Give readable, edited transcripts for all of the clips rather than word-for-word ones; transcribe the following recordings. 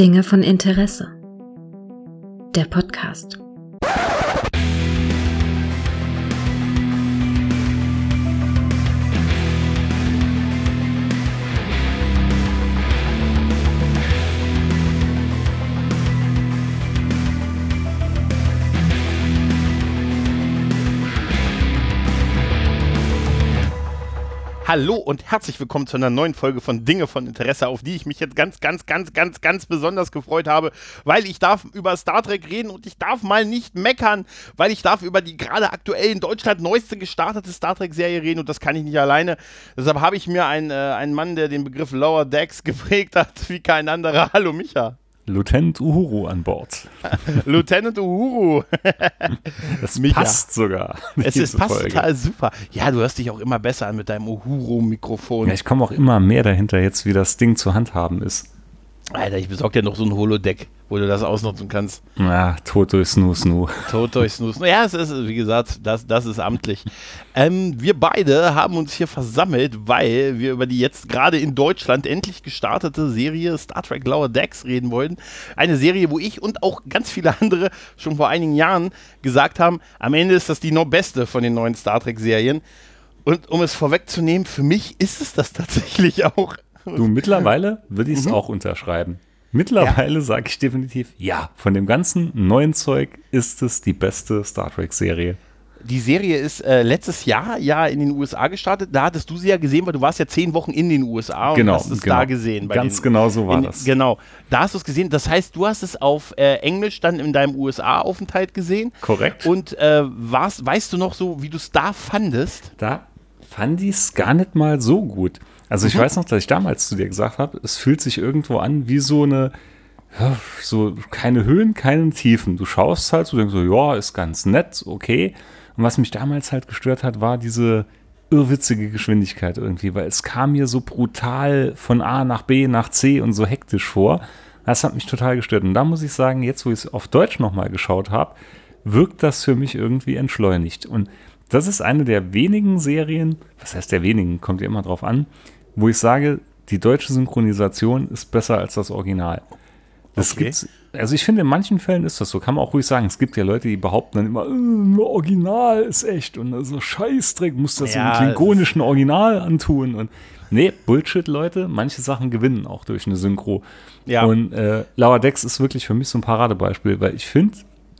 Dinge von Interesse. Der Podcast. Hallo und herzlich willkommen zu einer neuen Folge von Dinge von Interesse, auf die ich mich jetzt ganz besonders gefreut habe, weil ich darf über Star Trek reden und ich darf mal nicht meckern, weil ich darf über die gerade aktuell in Deutschland neueste gestartete Star Trek-Serie reden und das kann ich nicht alleine. Deshalb habe ich mir einen Mann, der den Begriff Lower Decks geprägt hat, wie kein anderer. Hallo Micha. Lieutenant Uhuru an Bord. Lieutenant Uhuru. Das Micha. Passt sogar. Es passt total super. Ja, du hörst dich auch immer besser an mit deinem Uhuru-Mikrofon. Ja, ich komme auch immer mehr dahinter jetzt, wie das Ding zu handhaben ist. Alter, ich besorge dir noch so ein Holodeck, wo du das ausnutzen kannst. Ja, tot durch Snoo. Tot durch Snoo. Ja, es ist, wie gesagt, das ist amtlich. Wir beide haben uns hier versammelt, weil wir über die jetzt gerade in Deutschland endlich gestartete Serie Star Trek Lower Decks reden wollten. Eine Serie, wo ich und auch ganz viele andere schon vor einigen Jahren gesagt haben, am Ende ist das die noch beste von den neuen Star Trek-Serien. Und um es vorwegzunehmen, für mich ist es das tatsächlich auch. Du, mittlerweile würde ich es auch unterschreiben. Mittlerweile sage ich definitiv, ja, von dem ganzen neuen Zeug ist es die beste Star Trek-Serie. Die Serie ist letztes Jahr ja in den USA gestartet. Da hattest du sie ja gesehen, weil du warst ja 10 Wochen in den USA und hast es da gesehen. Ganz genau so war das. Genau, da hast du es gesehen. Das heißt, du hast es auf Englisch dann in deinem USA-Aufenthalt gesehen. Korrekt. Und weißt du noch so, wie du es da fandest? Da fand ich es gar nicht mal so gut. Also ich weiß noch, dass ich damals zu dir gesagt habe, es fühlt sich irgendwo an wie so eine, ja, so keine Höhen, keine Tiefen. Du schaust halt so, denkst so, ja, ist ganz nett, okay. Und was mich damals halt gestört hat, war diese irrwitzige Geschwindigkeit irgendwie, weil es kam mir so brutal von A nach B nach C und so hektisch vor. Das hat mich total gestört. Und da muss ich sagen, jetzt wo ich es auf Deutsch nochmal geschaut habe, wirkt das für mich irgendwie entschleunigt. Und das ist eine der wenigen Serien, was heißt der wenigen, kommt ja immer drauf an, wo ich sage, die deutsche Synchronisation ist besser als das Original. Das gibt's, also ich finde, in manchen Fällen ist das so, kann man auch ruhig sagen. Es gibt ja Leute, die behaupten dann immer, Original ist echt und so Scheißdreck, muss das im klingonischen Original antun. Und nee, Bullshit, Leute, manche Sachen gewinnen auch durch eine Synchro. Ja. Und Lower Decks ist wirklich für mich so ein Paradebeispiel, weil ich finde,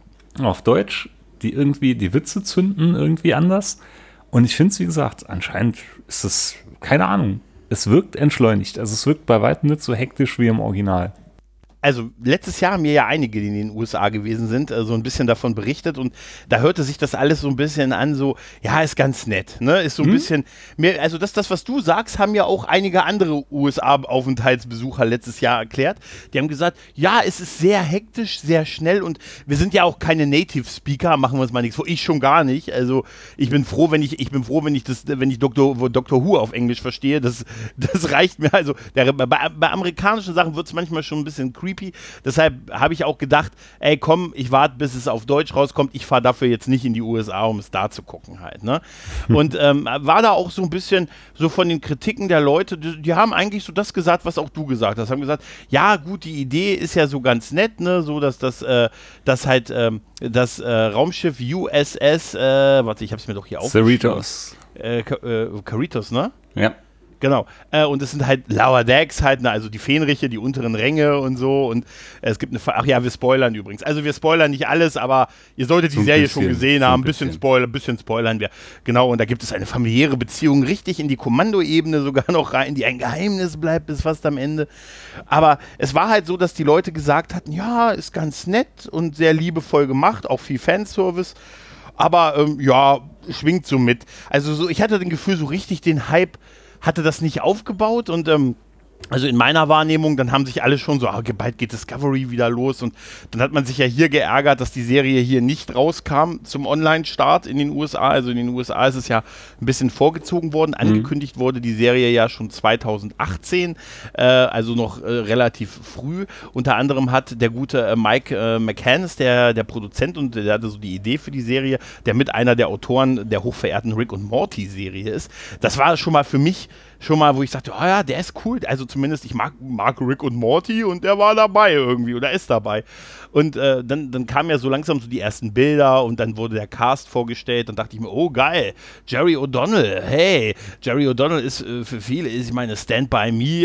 auf Deutsch, die Witze zünden irgendwie anders. Und ich finde es, wie gesagt, anscheinend ist es, keine Ahnung, es wirkt entschleunigt. Also es wirkt bei weitem nicht so hektisch wie im Original. Also letztes Jahr haben mir ja einige, die in den USA gewesen sind, so ein bisschen davon berichtet und da hörte sich das alles so ein bisschen an, so, ja, ist ganz nett, ne, ist so ein bisschen mehr, also das, was du sagst, haben ja auch einige andere USA-Aufenthaltsbesucher letztes Jahr erklärt. Die haben gesagt, ja, es ist sehr hektisch, sehr schnell und wir sind ja auch keine Native-Speaker, machen wir uns mal nichts vor, ich schon gar nicht, also ich bin froh, wenn ich Dr. Who auf Englisch verstehe, das reicht mir, also bei amerikanischen Sachen wird es manchmal schon ein bisschen creepy. Deshalb habe ich auch gedacht, ey komm, ich warte, bis es auf Deutsch rauskommt. Ich fahre dafür jetzt nicht in die USA, um es da zu gucken halt. Ne? Und war da auch so ein bisschen so von den Kritiken der Leute, die haben eigentlich so das gesagt, was auch du gesagt hast. Haben gesagt, ja gut, die Idee ist ja so ganz nett, ne? So dass das Raumschiff USS, warte, ich habe es mir doch hier aufgeschrieben. Cerritos, ne? Ja. Genau, und es sind halt Lower Decks halt, also die Fähnriche, die unteren Ränge und so und es gibt wir spoilern übrigens, also wir spoilern nicht alles, aber ihr solltet die Serie schon gesehen haben, bisschen spoilern wir, genau, und da gibt es eine familiäre Beziehung richtig in die Kommandoebene sogar noch rein, die ein Geheimnis bleibt bis fast am Ende, aber es war halt so, dass die Leute gesagt hatten, ja, ist ganz nett und sehr liebevoll gemacht, auch viel Fanservice, aber schwingt so mit, also so, ich hatte das Gefühl, so richtig den Hype hatte das nicht aufgebaut und also in meiner Wahrnehmung, dann haben sich alle schon so, bald geht Discovery wieder los und dann hat man sich ja hier geärgert, dass die Serie hier nicht rauskam zum Online-Start in den USA. Also in den USA ist es ja ein bisschen vorgezogen worden. Angekündigt wurde die Serie ja schon 2018, also noch relativ früh. Unter anderem hat der gute Mike McCann, der Produzent und der hatte so die Idee für die Serie, der mit einer der Autoren der hochverehrten Rick und Morty Serie ist. Das war schon mal für mich schon mal, wo ich sagte, oh ja, der ist cool. Also zumindest, ich mag Rick und Morty und der war dabei irgendwie oder ist dabei. Und dann kamen ja so langsam so die ersten Bilder und dann wurde der Cast vorgestellt. Dann dachte ich mir, oh geil, Jerry O'Donnell. Hey, Jerry O'Donnell ist für viele, ich meine, Stand By Me,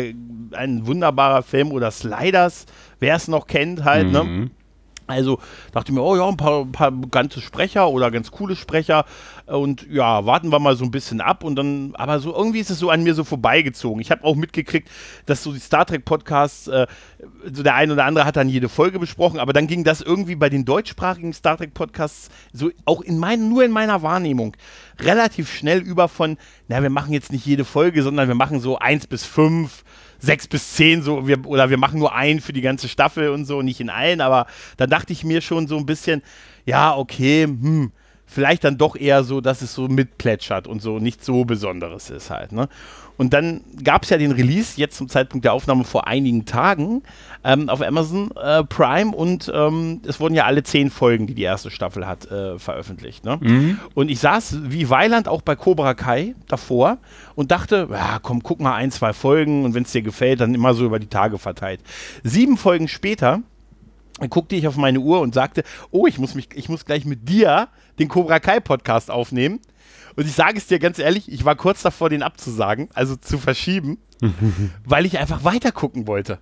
ein wunderbarer Film oder Sliders, wer es noch kennt halt, ne? Also dachte ich mir, oh ja, ein paar bekannte Sprecher oder ganz coole Sprecher und ja, warten wir mal so ein bisschen ab und dann, aber so irgendwie ist es so an mir so vorbeigezogen. Ich habe auch mitgekriegt, dass so die Star Trek Podcasts, so der ein oder andere hat dann jede Folge besprochen, aber dann ging das irgendwie bei den deutschsprachigen Star Trek Podcasts so auch nur in meiner Wahrnehmung relativ schnell über von, wir machen jetzt nicht jede Folge, sondern wir machen so 1 bis 5, 6 bis 10 so, wir machen nur einen für die ganze Staffel und so, nicht in allen, aber dann dachte ich mir schon so ein bisschen, ja, okay, vielleicht dann doch eher so, dass es so mitplätschert und so nicht so Besonderes ist halt, ne? Und dann gab es ja den Release, jetzt zum Zeitpunkt der Aufnahme vor einigen Tagen, auf Amazon Prime und es wurden ja alle 10 Folgen, die erste Staffel hat, veröffentlicht. Ne? Und ich saß wie Weiland auch bei Cobra Kai davor und dachte, ja komm, guck mal 1, 2 Folgen und wenn es dir gefällt, dann immer so über die Tage verteilt. 7 Folgen später guckte ich auf meine Uhr und sagte, oh, ich muss gleich mit dir den Cobra Kai Podcast aufnehmen. Und ich sage es dir ganz ehrlich, ich war kurz davor, den abzusagen, also zu verschieben, weil ich einfach weiter gucken wollte.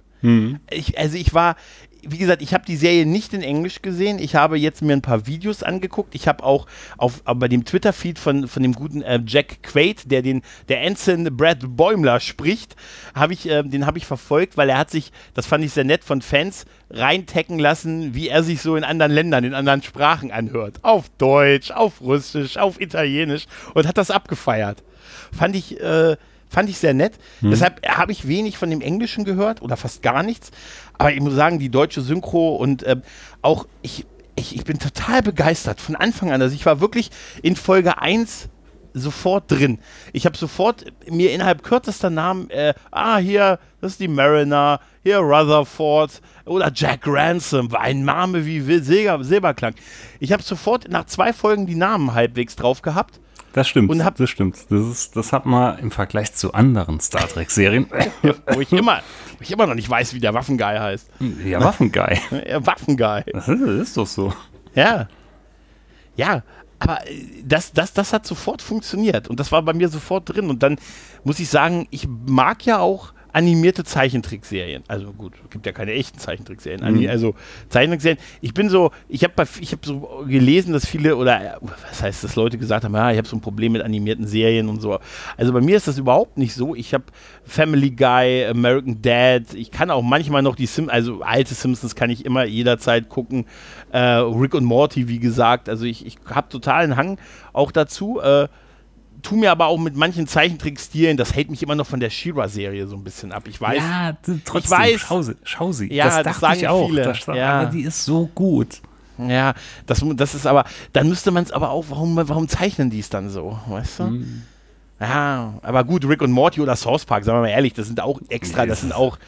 Ich war, wie gesagt, ich habe die Serie nicht in Englisch gesehen. Ich habe jetzt mir ein paar Videos angeguckt. Ich habe auch bei dem Twitter-Feed von dem guten Jack Quaid, der Ensign Brad Bäumler spricht, den habe ich verfolgt, weil er hat sich, das fand ich sehr nett, von Fans reintecken lassen, wie er sich so in anderen Ländern, in anderen Sprachen anhört. Auf Deutsch, auf Russisch, auf Italienisch und hat das abgefeiert. Fand ich sehr nett. Deshalb habe ich wenig von dem Englischen gehört oder fast gar nichts. Aber ich muss sagen, die deutsche Synchro und auch ich bin total begeistert von Anfang an. Also ich war wirklich in Folge 1 sofort drin. Ich habe sofort mir innerhalb kürzester Namen, hier, das ist die Mariner, hier Rutherford oder Jack Ransom, war ein Name wie Silberklang. Ich habe sofort nach 2 Folgen die Namen halbwegs drauf gehabt. Das stimmt, das stimmt. Das hat man im Vergleich zu anderen Star Trek-Serien. wo ich immer noch nicht weiß, wie der Waffenguy heißt. Ja, Waffenguy. Ja, Waffenguy. Das ist doch so. Ja. Ja, aber das hat sofort funktioniert und das war bei mir sofort drin. Und dann muss ich sagen, ich mag ja auch animierte Zeichentrickserien. Also gut, es gibt ja keine echten Zeichentrickserien. Also Zeichentrickserien. Ich habe so gelesen, dass viele, oder was heißt, dass Leute gesagt haben, ich habe so ein Problem mit animierten Serien und so. Also bei mir ist das überhaupt nicht so. Ich habe Family Guy, American Dad, ich kann auch manchmal noch also alte Simpsons kann ich immer jederzeit gucken. Rick und Morty, wie gesagt. Also ich habe totalen Hang auch dazu. Tu mir aber auch mit manchen Zeichentrickstilen, das hält mich immer noch von der She-Ra-Serie so ein bisschen ab. Ich weiß. Ja, trotzdem, schau sie. Ja, das sagen ich auch. Viele. Aber die ist so gut. Ja, das ist aber, dann müsste man es aber auch, warum zeichnen die es dann so, weißt du? Ja, aber gut, Rick und Morty oder South Park, sagen wir mal ehrlich, das sind auch extra, das sind auch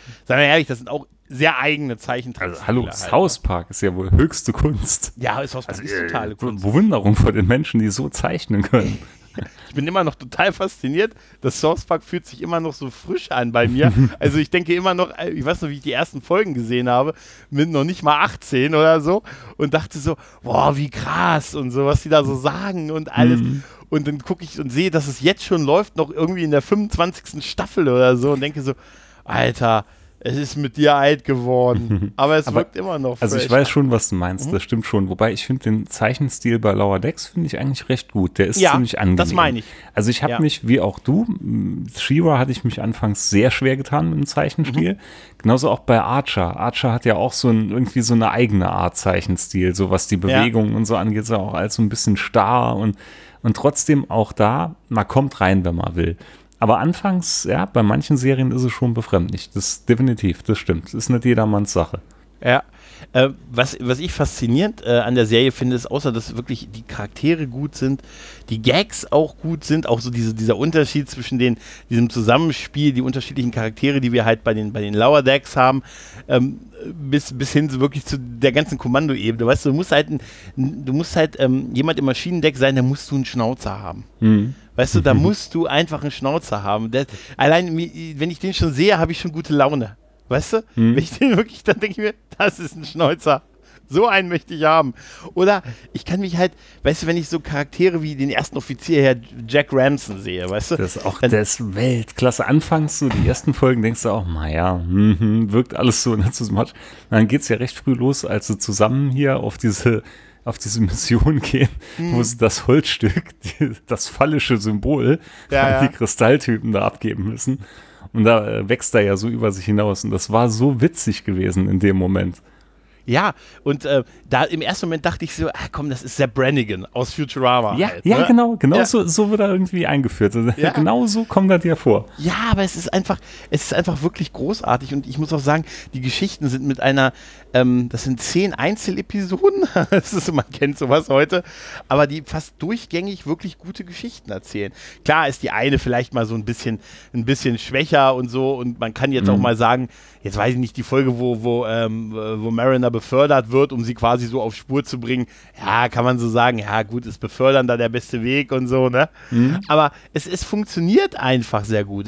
sehr eigene Zeichentrickstile. Also, hallo, South Park ist ja wohl höchste Kunst. Ja, South Park ist totale Kunst. Bewunderung vor den Menschen, die so zeichnen können. Ich bin immer noch total fasziniert. Das South Park fühlt sich immer noch so frisch an bei mir. Also ich denke immer noch, ich weiß noch, wie ich die ersten Folgen gesehen habe, mit noch nicht mal 18 oder so und dachte so, boah, wie krass und so, was die da so sagen und alles. Und dann gucke ich und sehe, dass es jetzt schon läuft, noch irgendwie in der 25. Staffel oder so und denke so, Alter, es ist mit dir alt geworden, aber es wirkt immer noch fresh. Also ich weiß schon, was du meinst, das stimmt schon. Wobei ich finde den Zeichenstil bei Lower Decks finde ich eigentlich recht gut. Der ist ziemlich angenehm. Das meine ich. Also ich habe mich, wie auch du, She-Ra hatte ich mich anfangs sehr schwer getan mit dem Zeichenstil. Genauso auch bei Archer. Archer hat ja auch irgendwie so eine eigene Art Zeichenstil, so was die Bewegungen und so angeht, ist ja auch alles so ein bisschen starr und trotzdem auch da, man kommt rein, wenn man will. Aber anfangs, ja, bei manchen Serien ist es schon befremdlich. Das definitiv, das stimmt. Das ist nicht jedermanns Sache. Ja. Was ich faszinierend an der Serie finde, ist, außer dass wirklich die Charaktere gut sind, die Gags auch gut sind, auch so dieser Unterschied zwischen diesem Zusammenspiel, die unterschiedlichen Charaktere, die wir halt bei den Lower Decks haben, bis hin so wirklich zu der ganzen Kommandoebene. Weißt du, du musst halt jemand im Maschinendeck sein, da musst du einen Schnauzer haben. Mhm. Weißt du, da musst du einfach einen Schnauzer haben. Allein, wenn ich den schon sehe, habe ich schon gute Laune. Weißt du? Wenn ich den wirklich, dann denke ich mir, das ist ein Schnäuzer. So einen möchte ich haben. Oder ich kann mich halt, weißt du, wenn ich so Charaktere wie den ersten Offizier hier, Jack Ramson sehe, weißt du? Das ist auch das Weltklasse. Anfangs so die ersten Folgen denkst du auch, naja, wirkt alles so nicht so much. Dann geht es ja recht früh los, als sie zusammen hier auf diese Mission gehen, wo sie das Holzstück, das phallische Symbol von die Kristalltypen da abgeben müssen. Und da wächst er ja so über sich hinaus. Und das war so witzig gewesen in dem Moment. Ja, und da im ersten Moment dachte ich so, komm, das ist Sepp Brannigan aus Futurama. Ja, halt, ja, ne? genau so wird er irgendwie eingeführt. Also, ja. Genau so kommt er dir vor. Ja, aber es ist einfach wirklich großartig. Und ich muss auch sagen, die Geschichten sind mit einer, das sind 10 Einzelepisoden, man kennt sowas heute, aber die fast durchgängig wirklich gute Geschichten erzählen. Klar ist die eine vielleicht mal so ein bisschen schwächer und so, und man kann jetzt auch mal sagen, jetzt weiß ich nicht, die Folge, wo Mariner befördert wird, um sie quasi so auf Spur zu bringen, ja, kann man so sagen, ja gut, ist Befördern da der beste Weg und so, ne? Aber es funktioniert einfach sehr gut.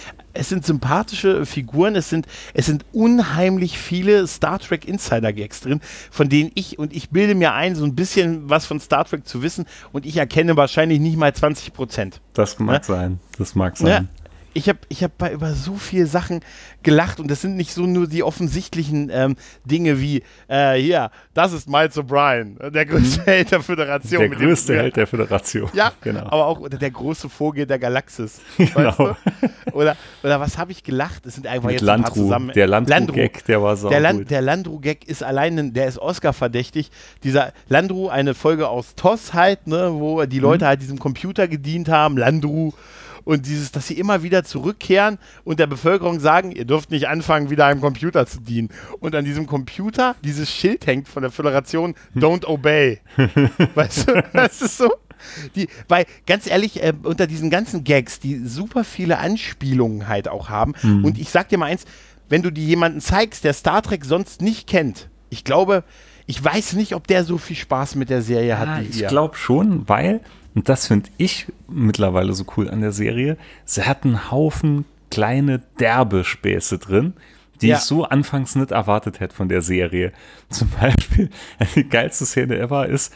Es sind sympathische Figuren, es sind unheimlich viele Star Trek Insider-Gags drin, von denen ich bilde mir ein, so ein bisschen was von Star Trek zu wissen, und ich erkenne wahrscheinlich nicht mal 20%. Das mag sein. Ja? Ich hab bei über so viele Sachen gelacht, und das sind nicht so nur die offensichtlichen Dinge wie, hier, das ist Miles O'Brien, der größte Held der Föderation. Der größte Held der Föderation. Ja, genau. Aber auch der große Vogel der Galaxis. Genau. Weißt du? Oder was habe ich gelacht? Es sind einfach mit jetzt ein paar zusammen. Der Landru-Gag, der war sau gut. Der Landru-Gag ist der ist Oscar-verdächtig. Dieser Landru, eine Folge aus TOS halt, ne, wo die Leute halt diesem Computer gedient haben, Landru. Und dass sie immer wieder zurückkehren und der Bevölkerung sagen, ihr dürft nicht anfangen, wieder einem Computer zu dienen. Und an diesem Computer dieses Schild hängt von der Föderation, Don't Obey. Weißt du, das ist so. Weil, ganz ehrlich, unter diesen ganzen Gags, die super viele Anspielungen halt auch haben, und ich sag dir mal eins, wenn du die jemanden zeigst, der Star Trek sonst nicht kennt, ich weiß nicht, ob der so viel Spaß mit der Serie hat wie ihr. Ich glaube schon, weil, und das finde ich mittlerweile so cool an der Serie, sie hat einen Haufen kleine derbe Späße drin, die ich so anfangs nicht erwartet hätte von der Serie. Zum Beispiel, die geilste Szene ever ist,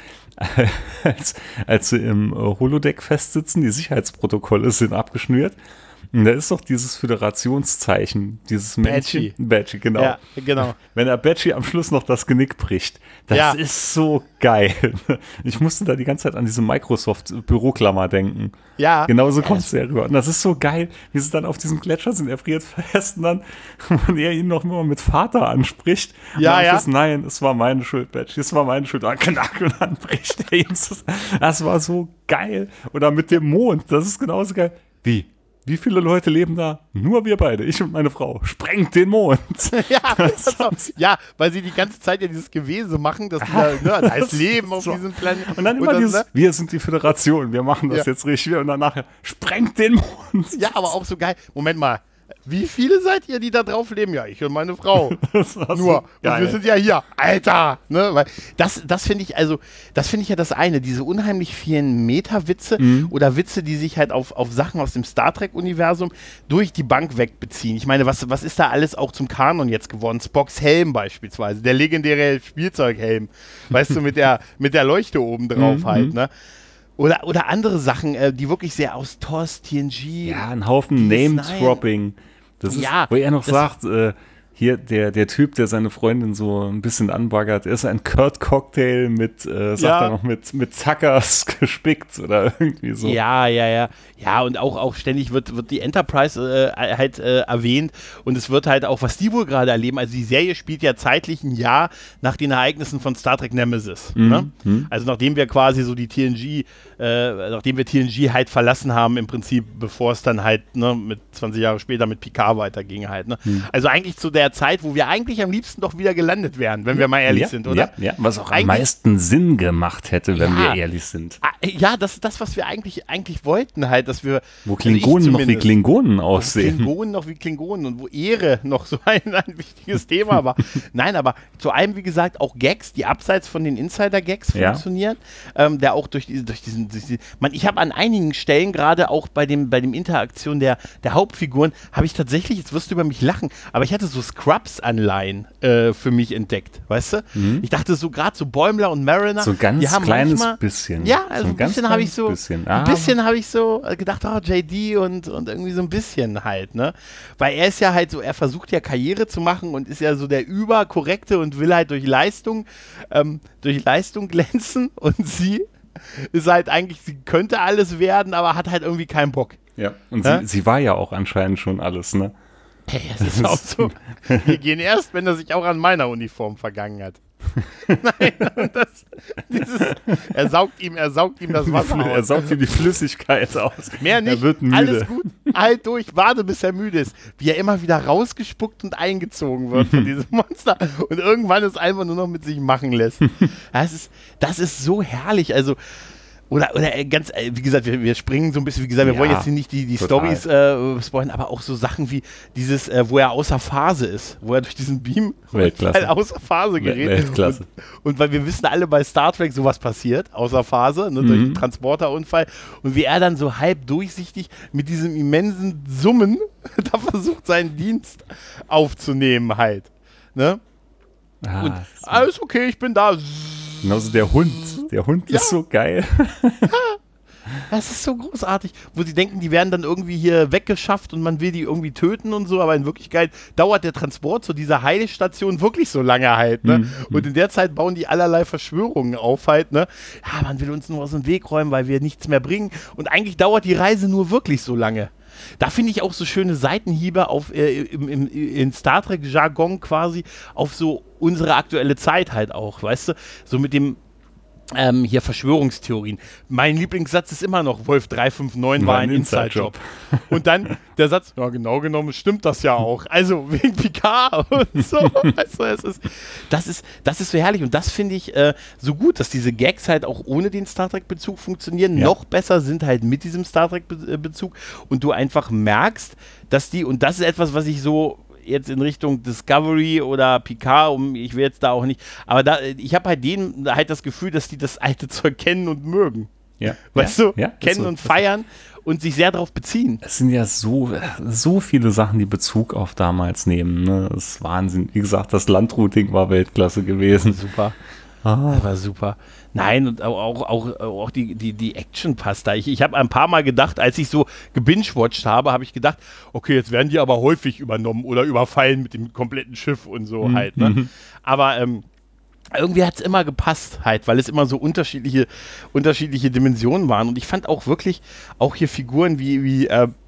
als sie im Holodeck festsitzen, die Sicherheitsprotokolle sind abgeschnürt. Und da ist doch dieses Föderationszeichen, dieses Männchen. Badgie, genau. Ja, genau. Wenn der Badgie am Schluss noch das Genick bricht, das ist so geil. Ich musste da die ganze Zeit an diese Microsoft-Büroklammer denken. Ja. Genauso kommt es ja rüber. Und das ist so geil, wie sie dann auf diesem Gletscher sind, er friert fest, und dann, und er ihn noch immer mit Vater anspricht. Ja. Nein, es war meine Schuld, Badgie, es war meine Schuld. Und dann bricht er ihm. Das war so geil. Oder mit dem Mond, das ist genauso geil. Wie viele Leute leben da? Nur wir beide, ich und meine Frau. Sprengt den Mond. Ja, weil sie die ganze Zeit ja dieses Gewese machen, dass da ist Leben auf diesem Planeten. Und dann immer wir sind die Föderation, wir machen das jetzt richtig. Und dann nachher, sprengt den Mond. Ja, aber auch so geil. Moment mal. Wie viele seid ihr, die da drauf leben? Ja, ich und meine Frau. Nur. Und wir sind ja hier. Alter! Ne? Weil das finde ich ja das eine. Diese unheimlich vielen Meta-Witze oder Witze, die sich halt auf Sachen aus dem Star Trek-Universum durch die Bank wegbeziehen. Ich meine, was ist da alles auch zum Kanon jetzt geworden? Spocks Helm beispielsweise. Der legendäre Spielzeughelm. Weißt du, mit der Leuchte oben drauf halt, ne? Oder andere Sachen, die wirklich sehr aus TOS, TNG. Ja, ein Haufen Name-Dropping. Das ist, wo er noch sagt, hier der Typ, der seine Freundin so ein bisschen anbaggert, ist ein Kurt-Cocktail mit, sagt er noch, mit Zuckers gespickt oder irgendwie so. Ja. Ja, und auch ständig wird die Enterprise halt erwähnt, und es wird halt auch, was die wohl gerade erleben, also die Serie spielt ja zeitlich ein Jahr nach den Ereignissen von Star Trek Nemesis. Ne? Also nachdem wir quasi so nachdem wir TNG halt verlassen haben im Prinzip, bevor es dann halt mit 20 Jahre später mit Picard weiterging halt. Ne? Also eigentlich zu der Zeit, wo wir eigentlich am liebsten doch wieder gelandet wären, wenn wir mal ehrlich sind, oder? Ja, was auch am meisten Sinn gemacht hätte, wenn wir ehrlich sind. Ja, das ist das, was wir eigentlich wollten halt, dass wir... Wo Klingonen noch wie Klingonen aussehen. Wo Klingonen noch wie Klingonen und wo Ehre noch so ein wichtiges Thema war. Nein, aber zu allem, wie gesagt, auch Gags, die abseits von den Insider-Gags funktionieren, der auch durch diesen ich habe an einigen Stellen, gerade auch bei dem Interaktion der Hauptfiguren, habe ich tatsächlich, jetzt wirst du über mich lachen, aber ich hatte so Scrubs-Anleihen für mich entdeckt, weißt du? Ich dachte so, gerade so Bäumler und Mariner, so ganz die haben kleines manchmal, bisschen. ja, also so ein bisschen habe ich so, gedacht, JD und irgendwie so ein bisschen halt, ne? Weil er ist ja halt so, er versucht ja Karriere zu machen und ist ja so der Überkorrekte und will halt durch Leistung glänzen, und sie ist halt eigentlich, sie könnte alles werden, aber hat halt irgendwie keinen Bock. Ja, und sie war ja auch anscheinend schon alles, ne? Hey, das ist auch so. Wir gehen erst, wenn er sich auch an meiner Uniform vergangen hat. Nein, er saugt ihm das Wasser aus. Er saugt ihm die Flüssigkeit aus. Mehr nicht, er wird müde. Alles gut, halt durch, warte bis er müde ist. Wie er immer wieder rausgespuckt und eingezogen wird von diesem Monster und irgendwann es einfach nur noch mit sich machen lässt. Das ist so herrlich, also oder ganz, wie gesagt, wir springen so ein bisschen, wie gesagt, wir wollen jetzt nicht die Storys spoilern, aber auch so Sachen wie dieses, wo er außer Phase ist, wo er durch diesen Beam halt außer Phase gerät. Weltklasse. Und weil wir wissen alle bei Star Trek, sowas passiert, außer Phase, ne, durch einen Transporterunfall, und wie er dann so halb durchsichtig mit diesem immensen Summen da versucht, seinen Dienst aufzunehmen halt. Ne? Und alles okay, ich bin da. Genauso der Hund. Der Hund ist so geil. Das ist so großartig, wo sie denken, die werden dann irgendwie hier weggeschafft und man will die irgendwie töten und so, aber in Wirklichkeit dauert der Transport zu dieser Heilstation wirklich so lange halt, ne? Und in der Zeit bauen die allerlei Verschwörungen auf halt, ne? Ja, man will uns nur aus dem Weg räumen, weil wir nichts mehr bringen, und eigentlich dauert die Reise nur wirklich so lange. Da finde ich auch so schöne Seitenhiebe auf in Star Trek Jargon quasi auf so unsere aktuelle Zeit halt auch, weißt du? So mit dem hier Verschwörungstheorien. Mein Lieblingssatz ist immer noch, Wolf 359 war ein Inside-Job. Und dann der Satz, ja, genau genommen stimmt das ja auch. Also wegen Picard und so. Weißt du, das ist so herrlich, und das finde ich so gut, dass diese Gags halt auch ohne den Star Trek-Bezug funktionieren. Ja. Noch besser sind halt mit diesem Star Trek-Bezug, und du einfach merkst, dass die, und das ist etwas, was ich so jetzt in Richtung Discovery oder Picard, ich will jetzt da auch nicht, aber ich habe halt halt das Gefühl, dass die das alte Zeug kennen und mögen. Ja. Weißt du? Ja, kennen und feiern und sich sehr darauf beziehen. Es sind ja so viele Sachen, die Bezug auf damals nehmen. Ne? Das ist Wahnsinn. Wie gesagt, das Landrouting war Weltklasse gewesen. Super. Das war super. Nein, und auch die Action passt da. Ich habe ein paar Mal gedacht, als ich so gebingewatcht habe ich gedacht, okay, jetzt werden die aber häufig übernommen oder überfallen mit dem kompletten Schiff und so halt. Ne? Aber irgendwie hat es immer gepasst halt, weil es immer so unterschiedliche Dimensionen waren. Und ich fand auch wirklich, auch hier Figuren wie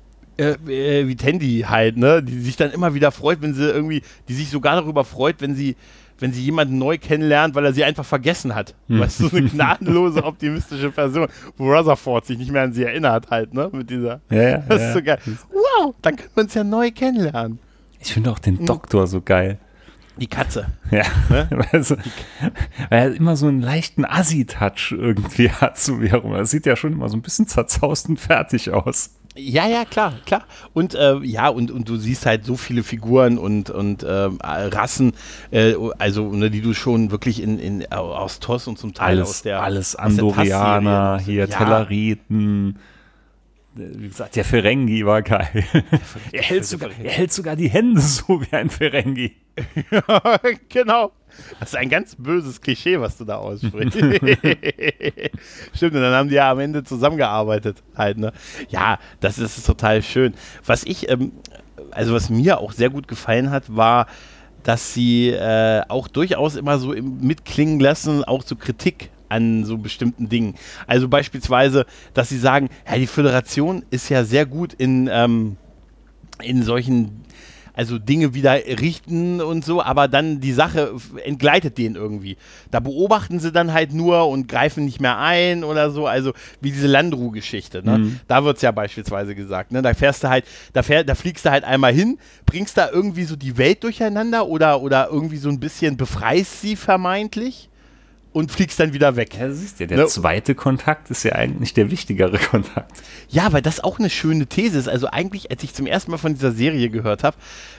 Tendi halt, ne, die sich dann immer wieder freut, die sich sogar darüber freut, wenn sie jemanden neu kennenlernt, weil er sie einfach vergessen hat. Weißt du, so eine gnadenlose, optimistische Person, wo Rutherford sich nicht mehr an sie erinnert halt, ne, mit dieser. Das ist so geil. Wow, dann können wir uns ja neu kennenlernen. Ich finde auch den Doktor so geil. Die Katze. Ja, ne? weil er immer so einen leichten Assi-Touch irgendwie hat, so wie herum. Das sieht ja schon immer so ein bisschen zerzaust und fertig aus. Ja, klar. Und und du siehst halt so viele Figuren und Rassen, also ne, die du schon wirklich aus TOS und zum Teil alles Andorianer, hier Tellariten. Wie gesagt, der Ferengi war geil. Er hält sogar die Hände so wie ein Ferengi. Ja, genau. Das ist ein ganz böses Klischee, was du da aussprichst. Stimmt, und dann haben die ja am Ende zusammengearbeitet halt, ne? Ja, das ist total schön. Was mir auch sehr gut gefallen hat, war, dass sie auch durchaus immer so mitklingen lassen, auch so Kritik an so bestimmten Dingen. Also beispielsweise, dass sie sagen, ja, die Föderation ist ja sehr gut in solchen also Dinge wieder richten und so, aber dann die Sache entgleitet denen irgendwie. Da beobachten sie dann halt nur und greifen nicht mehr ein oder so, also wie diese Landru-Geschichte, ne? Da wird es ja beispielsweise gesagt, ne? Da fährst du halt, da fliegst du halt einmal hin, bringst da irgendwie so die Welt durcheinander oder irgendwie so ein bisschen befreist sie vermeintlich und fliegst dann wieder weg. Ja, siehst du, der zweite Kontakt ist ja eigentlich der wichtigere Kontakt. Ja, weil das auch eine schöne These ist. Also eigentlich, als ich zum ersten Mal von dieser Serie gehört habe,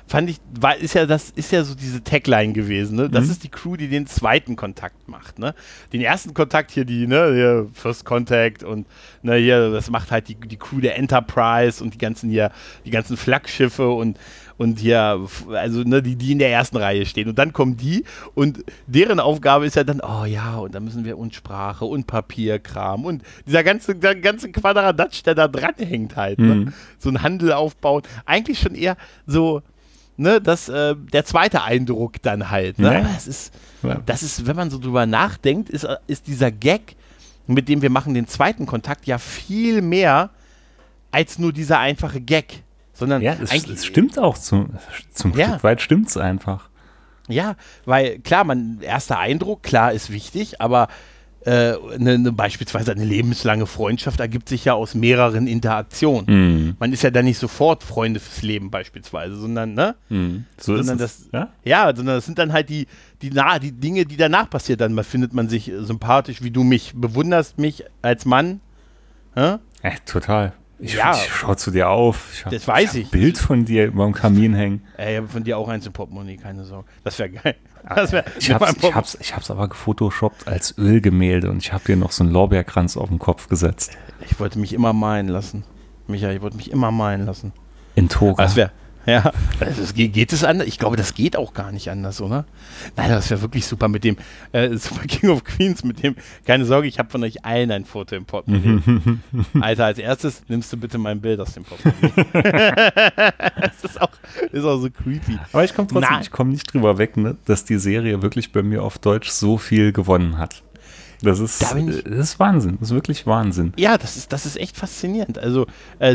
das ist ja so diese Tagline gewesen. Ne? Das ist die Crew, die den zweiten Kontakt macht. Ne? Den ersten Kontakt hier, hier First Contact und hier, das macht halt die Crew der Enterprise und die ganzen Flaggschiffe und hier, also die in der ersten Reihe stehen. Und dann kommen die und deren Aufgabe ist ja dann, oh ja, und dann müssen wir und Sprache und Papierkram und dieser ganze Quadradatsch, der da dran hängt halt. Ne? So ein Handel aufbauen. Eigentlich schon eher so, ne, der zweite Eindruck dann halt. Ne? Aber das ist, wenn man so drüber nachdenkt, ist dieser Gag, mit dem wir machen den zweiten Kontakt, ja viel mehr als nur dieser einfache Gag. Sondern ja, es stimmt auch zum Stück weit stimmt es einfach. Ja, weil klar, erster Eindruck, klar, ist wichtig, aber beispielsweise eine lebenslange Freundschaft ergibt sich ja aus mehreren Interaktionen. Man ist ja dann nicht sofort Freunde fürs Leben beispielsweise, sondern, ne? So sondern ist es. sondern das sind dann halt die Dinge, die danach passiert. Dann findet man sich sympathisch, wie du mich bewunderst, mich als Mann. Ja, total. Ich schaue zu dir auf. Das weiß ich. Ein Bild von dir über dem Kamin hängen. Ich habe von dir auch eins im Portemonnaie, keine Sorge. Das wäre geil. Ich hab's aber gefotoshoppt als Ölgemälde und ich habe dir noch so einen Lorbeerkranz auf den Kopf gesetzt. Ich wollte mich immer malen lassen. Michael, ich wollte mich immer malen lassen. In Toga. Das wäre, ja, geht es anders? Ich glaube, das geht auch gar nicht anders, oder? Nein, das wäre wirklich super mit dem Super King of Queens, mit dem, keine Sorge, ich habe von euch allen ein Foto im Portemonnaie. Alter, als erstes nimmst du bitte mein Bild aus dem Portemonnaie. Das ist auch so creepy. Aber ich komme nicht drüber weg, ne, dass die Serie wirklich bei mir auf Deutsch so viel gewonnen hat. Das ist Wahnsinn, das ist wirklich Wahnsinn. Ja, das ist echt faszinierend. Also,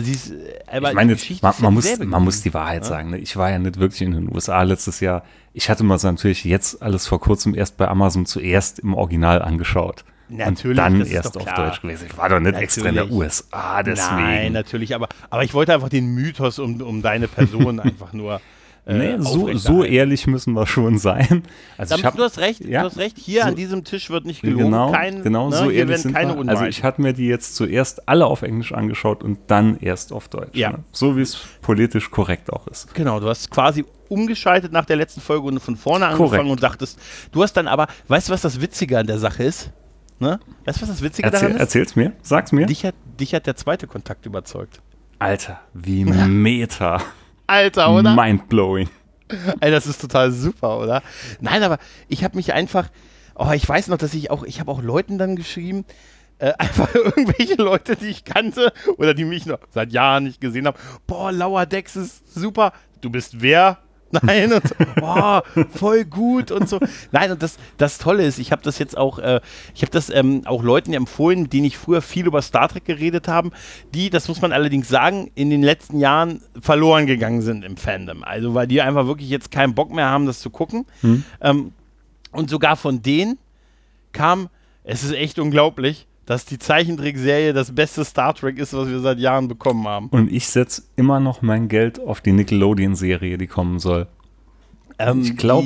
man muss die Wahrheit sagen. Ne? Ich war ja nicht wirklich in den USA letztes Jahr. Ich hatte mir das natürlich jetzt alles vor kurzem erst bei Amazon zuerst im Original angeschaut. Natürlich, und dann erst auf Deutsch gewesen. Ich war doch nicht extra in der USA, deswegen. Nein, natürlich, aber ich wollte einfach den Mythos um deine Person einfach nur so ehrlich müssen wir schon sein. Also du hast recht, hier an diesem Tisch wird nicht gelogen. So hier ehrlich sind keine wir. Also ich hatte mir die jetzt zuerst alle auf Englisch angeschaut und dann erst auf Deutsch. Ja. Ne? So wie es politisch korrekt auch ist. Genau, du hast quasi umgeschaltet nach der letzten Folge und von vorne angefangen und dachtest, du hast dann aber, weißt du, was das Witzige an der Sache ist? Ne? Weißt du, was das Witzige daran ist? Erzähl's mir, sag's mir. Dich hat der zweite Kontakt überzeugt. Alter, wie Meta. Alter, oder? Mindblowing. Ey, das ist total super, oder? Nein, aber ich habe mich einfach, ich weiß noch, dass ich habe auch Leuten dann geschrieben, einfach irgendwelche Leute, die ich kannte oder die mich noch seit Jahren nicht gesehen haben. Boah, Lower Decks ist super. Du bist wer? Nein, und so, boah, voll gut und so. Nein, und das Tolle ist, ich habe das jetzt auch, auch Leuten empfohlen, mit denen ich früher viel über Star Trek geredet habe, die, das muss man allerdings sagen, in den letzten Jahren verloren gegangen sind im Fandom. Also, weil die einfach wirklich jetzt keinen Bock mehr haben, das zu gucken. Und sogar von denen kam, es ist echt unglaublich, dass die Zeichentrickserie das beste Star Trek ist, was wir seit Jahren bekommen haben. Und ich setze immer noch mein Geld auf die Nickelodeon-Serie, die kommen soll. Ich glaube,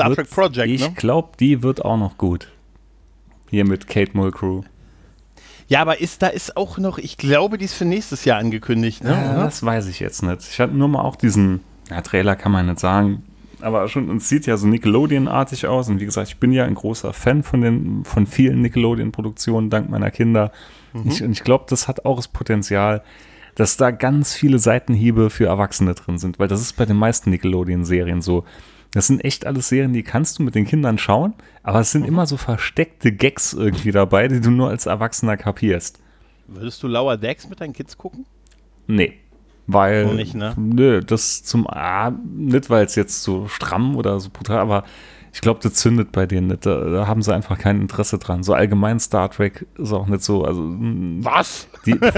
die wird auch noch gut. Hier mit Kate Mulgrew. Ja, aber da ist auch noch, ich glaube, die ist für nächstes Jahr angekündigt. Ne? Ja, das weiß ich jetzt nicht. Ich hatte nur mal auch diesen, Trailer kann man nicht sagen, aber schon, es sieht ja so Nickelodeon-artig aus. Und wie gesagt, ich bin ja ein großer Fan von vielen Nickelodeon-Produktionen dank meiner Kinder. Und ich glaube, das hat auch das Potenzial, dass da ganz viele Seitenhiebe für Erwachsene drin sind. Weil das ist bei den meisten Nickelodeon-Serien so. Das sind echt alles Serien, die kannst du mit den Kindern schauen, aber es sind immer so versteckte Gags irgendwie dabei, die du nur als Erwachsener kapierst. Würdest du Lower Decks mit deinen Kids gucken? Nee. Weil, nicht, ne? Nö, das nicht, weil es jetzt so stramm oder so brutal, aber Ich glaube, das zündet bei denen nicht. Da haben sie einfach kein Interesse dran. So allgemein Star Trek ist auch nicht so. Also, Was?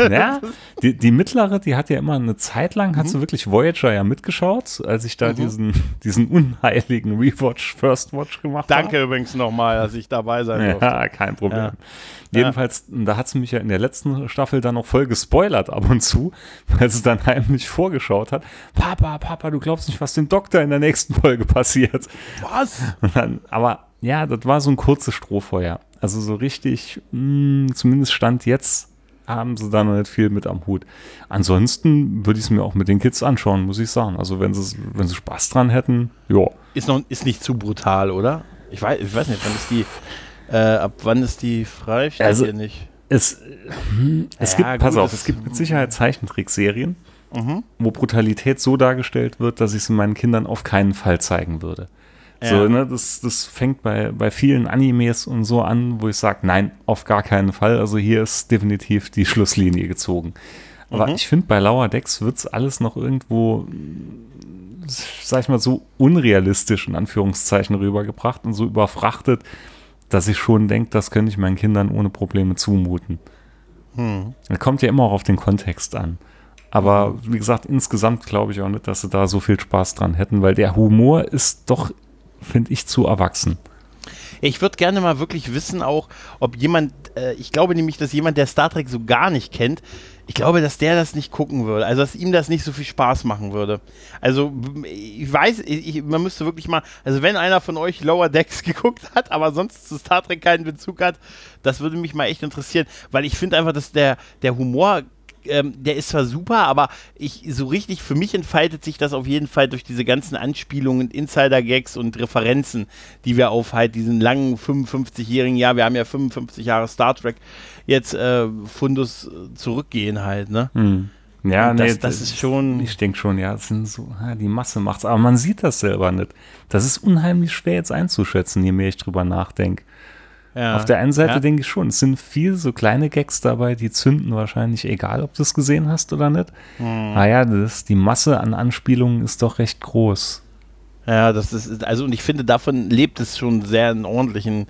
Die mittlere, die hat ja immer eine Zeit lang, hat sie wirklich Voyager ja mitgeschaut, als ich da diesen unheiligen Rewatch, First Watch gemacht habe. Danke übrigens nochmal, dass ich dabei sein durfte. Ja, kein Problem. Ja. Jedenfalls, da hat sie mich ja in der letzten Staffel dann noch voll gespoilert ab und zu, weil sie dann heimlich vorgeschaut hat. Papa, du glaubst nicht, was dem Doktor in der nächsten Folge passiert. Was? Aber ja, das war so ein kurzes Strohfeuer. Also so richtig, zumindest Stand jetzt, haben sie da noch nicht viel mit am Hut. Ansonsten würde ich es mir auch mit den Kids anschauen, muss ich sagen. Also wenn sie Spaß dran hätten, ja. Ist nicht zu brutal, oder? Ich weiß nicht, wann ist die, ab wann ist die frei? Steht also, hier nicht. Es gibt mit Sicherheit Zeichentrickserien, wo Brutalität so dargestellt wird, dass ich es meinen Kindern auf keinen Fall zeigen würde. Ja. So, ne, das fängt bei vielen Animes und so an, wo ich sage, nein, auf gar keinen Fall. Also hier ist definitiv die Schlusslinie gezogen. Aber ich finde, bei Lower Decks wird es alles noch irgendwo, sag ich mal, so unrealistisch in Anführungszeichen rübergebracht und so überfrachtet, dass ich schon denke, das könnte ich meinen Kindern ohne Probleme zumuten. Das kommt ja immer auch auf den Kontext an. Aber wie gesagt, insgesamt glaube ich auch nicht, dass sie da so viel Spaß dran hätten, weil der Humor ist doch, finde ich, zu erwachsen. Ich würde gerne mal wirklich wissen auch, ob jemand, ich glaube nämlich, dass jemand, der Star Trek so gar nicht kennt, ich glaube, dass der das nicht gucken würde. Also, dass ihm das nicht so viel Spaß machen würde. Also, ich weiß, man müsste wirklich mal, also wenn einer von euch Lower Decks geguckt hat, aber sonst zu Star Trek keinen Bezug hat, das würde mich mal echt interessieren, weil ich finde einfach, dass der Humor, der ist zwar super, aber so richtig, für mich entfaltet sich das auf jeden Fall durch diese ganzen Anspielungen, Insider-Gags und Referenzen, die wir auf halt diesen langen 55-jährigen Jahr, wir haben ja 55 Jahre Star Trek, jetzt Fundus zurückgehen halt, ne? Ja, das ist schon... Ich denke schon, ja, das sind so, die Masse macht's, aber man sieht das selber nicht. Das ist unheimlich schwer jetzt einzuschätzen, je mehr ich drüber nachdenke. Ja, auf der einen Seite denke ich schon, es sind viel so kleine Gags dabei, die zünden wahrscheinlich, egal ob du es gesehen hast oder nicht. Naja, die Masse an Anspielungen ist doch recht groß. Ja, das ist, also und ich finde, davon lebt es schon sehr einen ordentlichen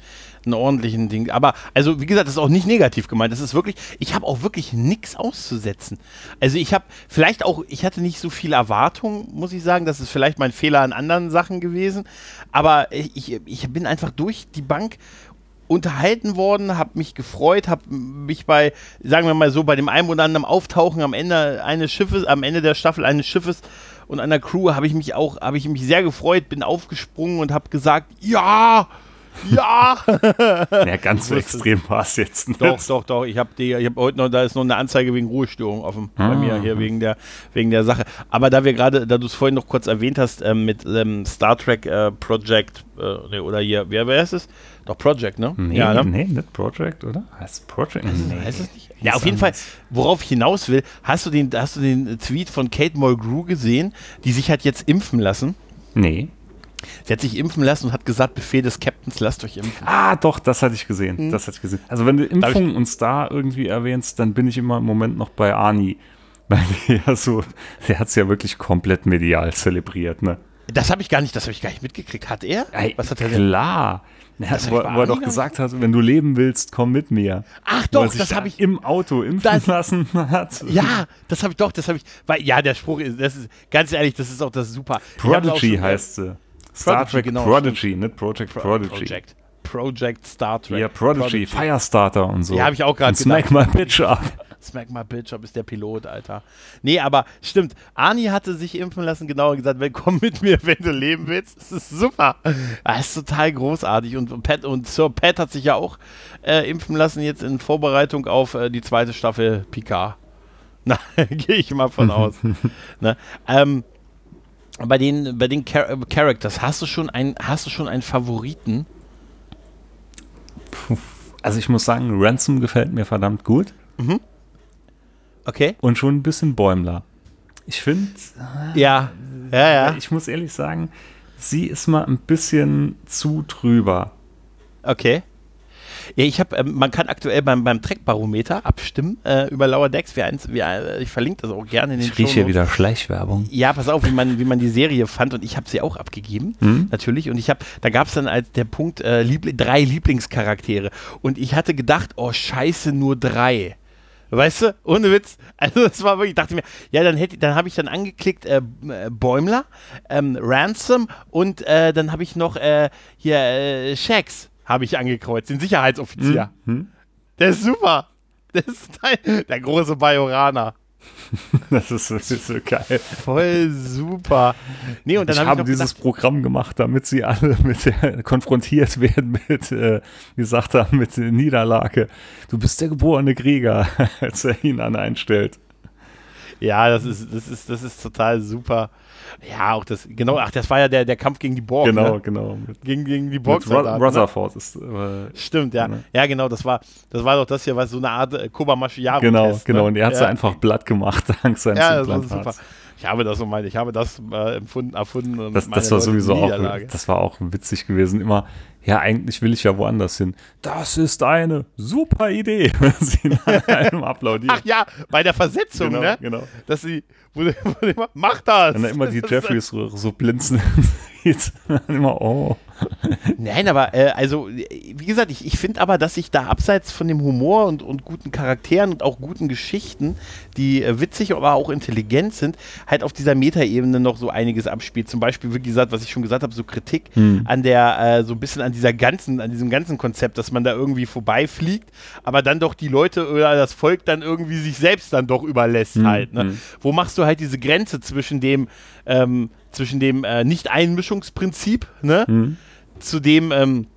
Ding. Aber, also wie gesagt, das ist auch nicht negativ gemeint. Das ist wirklich, ich habe auch wirklich nichts auszusetzen. Also ich hatte nicht so viel Erwartung, muss ich sagen. Das ist vielleicht mein Fehler an anderen Sachen gewesen. Aber ich bin einfach durch die Bank unterhalten worden, habe mich gefreut, habe mich bei, sagen wir mal so, bei dem einen oder anderen Auftauchen am Ende der Staffel eines Schiffes und einer Crew habe ich mich sehr gefreut, bin aufgesprungen und habe gesagt, ja! Ja, ganz so extrem war es jetzt nicht. Doch. Ich habe heute noch, da ist noch eine Anzeige wegen Ruhestörung offen bei mir hier wegen der Sache. Aber da du es vorhin noch kurz erwähnt hast, mit Star Trek Project, oder hier, wer ist es? Doch Project, ne? Nee, nicht Project, oder? Heißt Project? Heißt es nicht? Ja, auf jeden Fall, worauf ich hinaus will, hast du den Tweet von Kate Mulgrew gesehen, die sich hat jetzt impfen lassen? Nee. Sie hat sich impfen lassen und hat gesagt, Befehl des Captains, lasst euch impfen. Doch, das hatte ich gesehen. Also wenn du Impfung und Star irgendwie erwähnst, dann bin ich immer im Moment noch bei Arnie. Weil der hat es ja wirklich komplett medial zelebriert, ne? Das habe ich gar nicht mitgekriegt. Hat er? Was hat er denn? Klar. Wo er doch gesagt hat, wenn du leben willst, komm mit mir. Ach doch, das habe ich im Auto impfen lassen hat. Ja, das habe ich, weil, ja, der Spruch ist, ganz ehrlich, das ist auch das super. Prodigy heißt sie. Star Trek genau, Prodigy, nicht Project Prodigy. Project Star Trek. Ja, Prodigy, Firestarter und so. Ja, habe ich auch gerade gedacht. Smack my bitch up. Smack my bitch up ist der Pilot, Alter. Nee, aber stimmt, Arnie hatte sich impfen lassen, genauer gesagt, komm mit mir, wenn du leben willst. Das ist super. Das ist total großartig. Und Sir Pat hat sich ja auch impfen lassen, jetzt in Vorbereitung auf die zweite Staffel Picard. Na, gehe ich mal von aus. Ne? Bei den Characters, hast du schon einen Favoriten? Also ich muss sagen, Ransom gefällt mir verdammt gut. Okay. Und schon ein bisschen Bäumler. Ich finde, ja. Ich muss ehrlich sagen, sie ist mal ein bisschen zu drüber. Okay. Ja, man kann aktuell beim Trackbarometer abstimmen über Lower Decks. Ich verlinke das auch gerne in den Shownotes. Ich rieche hier wieder Schleichwerbung. Ja, pass auf, wie man die Serie fand, und ich habe sie auch abgegeben, natürlich. Und da gab es dann als der Punkt 3 Lieblingscharaktere. Und ich hatte gedacht, oh scheiße, nur 3. Weißt du, ohne Witz. Also das war wirklich, ich dachte mir, ja, dann habe ich dann angeklickt Bäumler, Ransom und dann habe ich noch hier Shax habe ich angekreuzt, den Sicherheitsoffizier. Der ist super. Der ist der große Bajoraner. Das ist so geil. Voll super. Nee, und dann ich habe dieses Programm gemacht, damit sie alle konfrontiert werden mit, wie sagt er, mit Niederlage. Du bist der geborene Krieger, als er ihn einstellt. Ja, das ist total super. Ja, auch das war ja der Kampf gegen die Borg. Genau, ne? genau. Gegen die Borg. Rutherford ist. Stimmt, ja. Ne? Ja, genau, das war doch das hier, was so eine Art Kobayashi-Maru. Genau, ne? Und er hat es einfach blatt gemacht, dank seines Implantats. Das war super. Ich habe das erfunden. Und das war sowieso auch, das war auch witzig gewesen. Immer, ja, eigentlich will ich ja woanders hin. Das ist eine super Idee, wenn sie in einem applaudieren. Ach ja, bei der Versetzung, genau, ne? Genau. Dass sie, mach das! Wenn er immer die Jeffries so blinzeln sieht, dann immer, oh. Nein, aber also, wie gesagt, ich finde aber, dass sich da abseits von dem Humor und guten Charakteren und auch guten Geschichten, die witzig, aber auch intelligent sind, halt auf dieser Metaebene noch so einiges abspielt. Zum Beispiel, wie gesagt, was ich schon gesagt habe, so Kritik an der, so ein bisschen an diesem ganzen Konzept, dass man da irgendwie vorbeifliegt, aber dann doch die Leute oder das Volk dann irgendwie sich selbst dann doch überlässt halt. Ne? Wo machst du halt diese Grenze zwischen dem Nicht-Einmischungsprinzip, ne? Zu dem,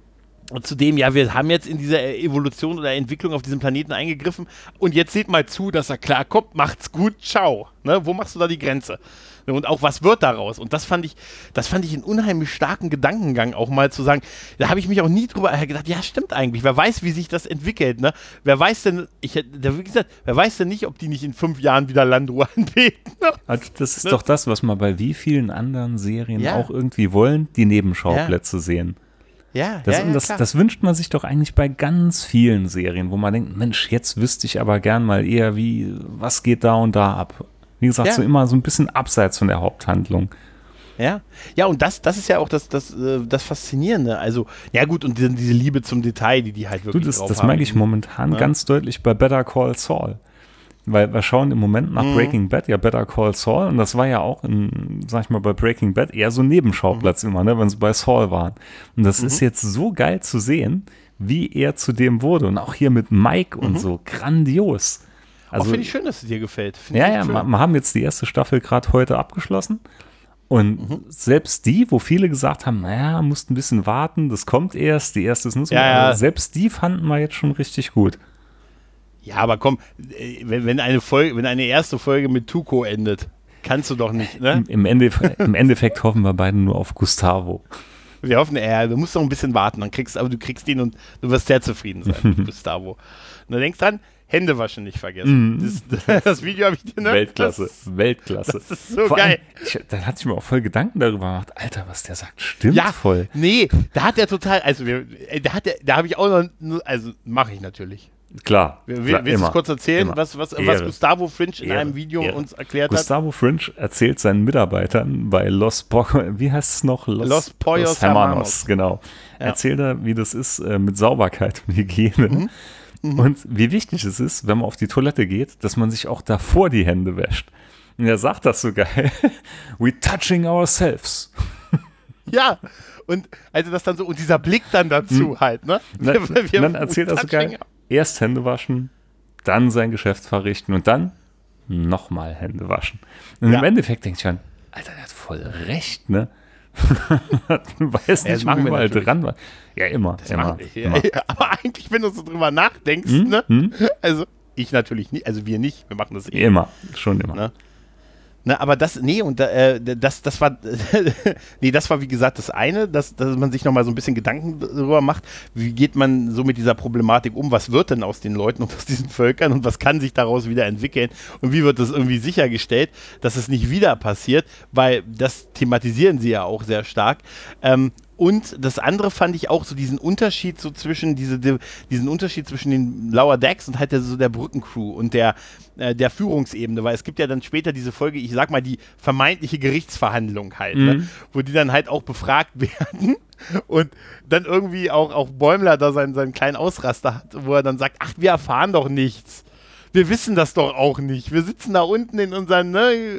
ja, wir haben jetzt in dieser Evolution oder Entwicklung auf diesem Planeten eingegriffen und jetzt seht mal zu, dass er klarkommt, macht's gut, ciao. Ne? Wo machst du da die Grenze? Und auch, was wird daraus? Und das fand ich einen unheimlich starken Gedankengang, auch mal zu sagen, da habe ich mich auch nie drüber gedacht, ja, stimmt eigentlich, wer weiß, wie sich das entwickelt, ne? Wer weiß denn, wie gesagt, wer weiß denn nicht, ob die nicht in 5 Jahren wieder Landruhe anbeten? Ne? Also das ist doch das, was man bei wie vielen anderen Serien auch irgendwie wollen, die Nebenschauplätze sehen. Ja, das wünscht man sich doch eigentlich bei ganz vielen Serien, wo man denkt, Mensch, jetzt wüsste ich aber gern mal eher, was geht da und da ab. Wie gesagt, so immer so ein bisschen abseits von der Haupthandlung. Ja, und das ist ja auch das Faszinierende. Also, ja gut, und diese Liebe zum Detail, die halt wirklich drauf haben. Das merke ich momentan ganz deutlich bei Better Call Saul. Weil wir schauen im Moment nach Breaking Bad, ja Better Call Saul, und das war ja auch, sag ich mal, bei Breaking Bad eher so ein Nebenschauplatz immer, ne, wenn sie bei Saul waren. Und das ist jetzt so geil zu sehen, wie er zu dem wurde. Und auch hier mit Mike und so, grandios. Also, finde ich schön, dass es dir gefällt. Wir haben jetzt die erste Staffel gerade heute abgeschlossen. Und selbst die, wo viele gesagt haben, naja, musst ein bisschen warten, das kommt erst, die erste ist nur so, selbst die fanden wir jetzt schon richtig gut. Ja, aber komm, wenn eine erste Folge mit Tuco endet, kannst du doch nicht, ne? Im Endeffekt hoffen wir beide nur auf Gustavo. Wir hoffen, du musst noch ein bisschen warten, aber du kriegst ihn und du wirst sehr zufrieden sein, Gustavo. Und du denkst dran, Hände waschen nicht vergessen. Das Video habe ich dir, ne? Weltklasse. Das ist so vor geil. Allem, da hatte ich mir auch voll Gedanken darüber gemacht. Alter, was der sagt, stimmt voll. Nee, da hat er total, also da habe ich auch noch, also mache ich natürlich. Klar. Willst du es kurz erzählen, was Gustavo Fringe in einem Video uns erklärt hat? Gustavo Fringe erzählt seinen Mitarbeitern bei Los Pollos Hermanos, genau. Ja. Erzählt er, wie das ist mit Sauberkeit und Hygiene. Und wie wichtig es ist, wenn man auf die Toilette geht, dass man sich auch davor die Hände wäscht. Und er sagt das so geil. We touching ourselves. Ja, und also das dann so, und dieser Blick dann dazu halt, ne? Dann erzählt er so geil, erst Hände waschen, dann sein Geschäft verrichten und dann nochmal Hände waschen. Und im Endeffekt denke ich dann, Alter, der hat voll recht, ne? Du weißt nicht, wie überall dran war. Ja, immer. Immer. Aber eigentlich, wenn du so drüber nachdenkst, ne? Also, ich natürlich nicht, also wir nicht, wir machen das immer. Schon immer. Ne? Na, aber das war, das war wie gesagt das eine, dass man sich nochmal so ein bisschen Gedanken darüber macht, wie geht man so mit dieser Problematik um, was wird denn aus den Leuten und aus diesen Völkern und was kann sich daraus wieder entwickeln und wie wird das irgendwie sichergestellt, dass es nicht wieder passiert, weil das thematisieren sie ja auch sehr stark. Und das andere fand ich auch so diesen Unterschied so zwischen diesen Unterschied zwischen den Lower Decks und halt der Brückencrew und der Führungsebene, weil es gibt ja dann später diese Folge, ich sag mal die vermeintliche Gerichtsverhandlung halt, ne? Wo die dann halt auch befragt werden und dann irgendwie auch Bäumler da seinen kleinen Ausraster hat, wo er dann sagt, ach, wir erfahren doch nichts. Wir wissen das doch auch nicht. Wir sitzen da unten in unseren, ne,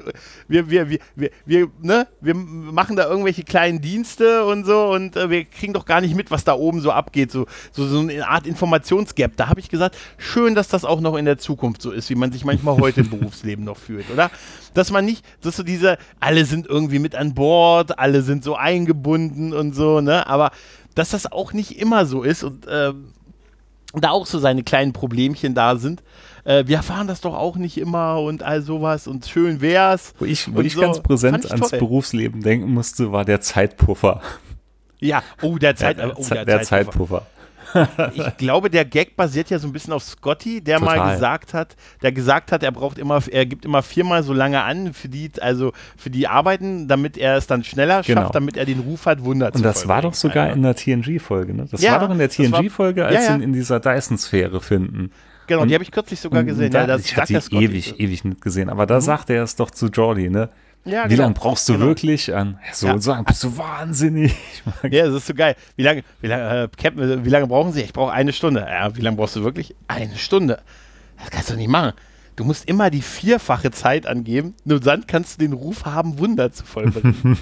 wir machen da irgendwelche kleinen Dienste und so und wir kriegen doch gar nicht mit, was da oben so abgeht. So eine Art Informationsgap. Da habe ich gesagt, schön, dass das auch noch in der Zukunft so ist, wie man sich manchmal heute im Berufsleben noch fühlt, oder? Dass man nicht, dass so alle sind irgendwie mit an Bord, alle sind so eingebunden und so, ne, aber dass das auch nicht immer so ist und da auch so seine kleinen Problemchen da sind. Wir erfahren das doch auch nicht immer und all sowas und schön wär's. Wo ich so ganz präsent ans Berufsleben denken musste, war der Zeitpuffer. Ja, der Zeitpuffer. Ich glaube, der Gag basiert ja so ein bisschen auf Scotty, der Total. mal gesagt hat, er gibt immer 4-mal so lange an für die Arbeiten, damit er es dann schneller schafft, damit er den Ruf hat, Wunder zu Und das war doch sogar in der TNG-Folge, ne? Das war doch in der TNG-Folge, als sie ihn in dieser Dyson-Sphäre finden. Genau, die habe ich kürzlich sogar gesehen. Ich hatte die ewig nicht gesehen, aber da sagte er es doch zu Geordi, ne? Ja, wie lange brauchst du wirklich an? Sagen, bist du wahnsinnig? Ja, das ist so geil. Wie lange brauchen Sie? Ich brauche 1 Stunde. Ja, wie lange brauchst du wirklich? 1 Stunde. Das kannst du nicht machen. Du musst immer die 4-fache Zeit angeben, nur dann kannst du den Ruf haben, Wunder zu vollbringen.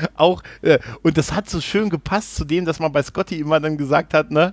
Und das hat so schön gepasst zu dem, dass man bei Scotty immer dann gesagt hat, ne?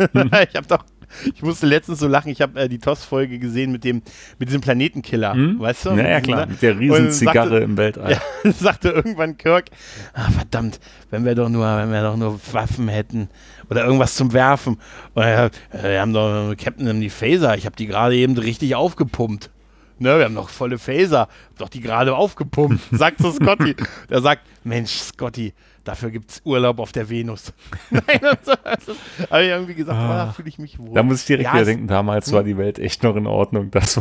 Ich musste letztens so lachen, ich habe die TOS-Folge gesehen mit diesem Planetenkiller, weißt du? Ja, klar, mit der riesen Zigarre im Weltall. Ja, sagte irgendwann Kirk, verdammt, wenn wir doch nur Waffen hätten oder irgendwas zum Werfen. Und wir haben doch, Captain, die Phaser, ich habe die gerade eben richtig aufgepumpt. Ne, wir haben noch volle Phaser, doch die gerade aufgepumpt, sagt so Scotty. Der sagt, Mensch, Scotty, dafür gibt es Urlaub auf der Venus. Nein, so, habe ich irgendwie gesagt, da fühle ich mich wohl. Da muss ich direkt wieder denken, damals war die Welt echt noch in Ordnung. Das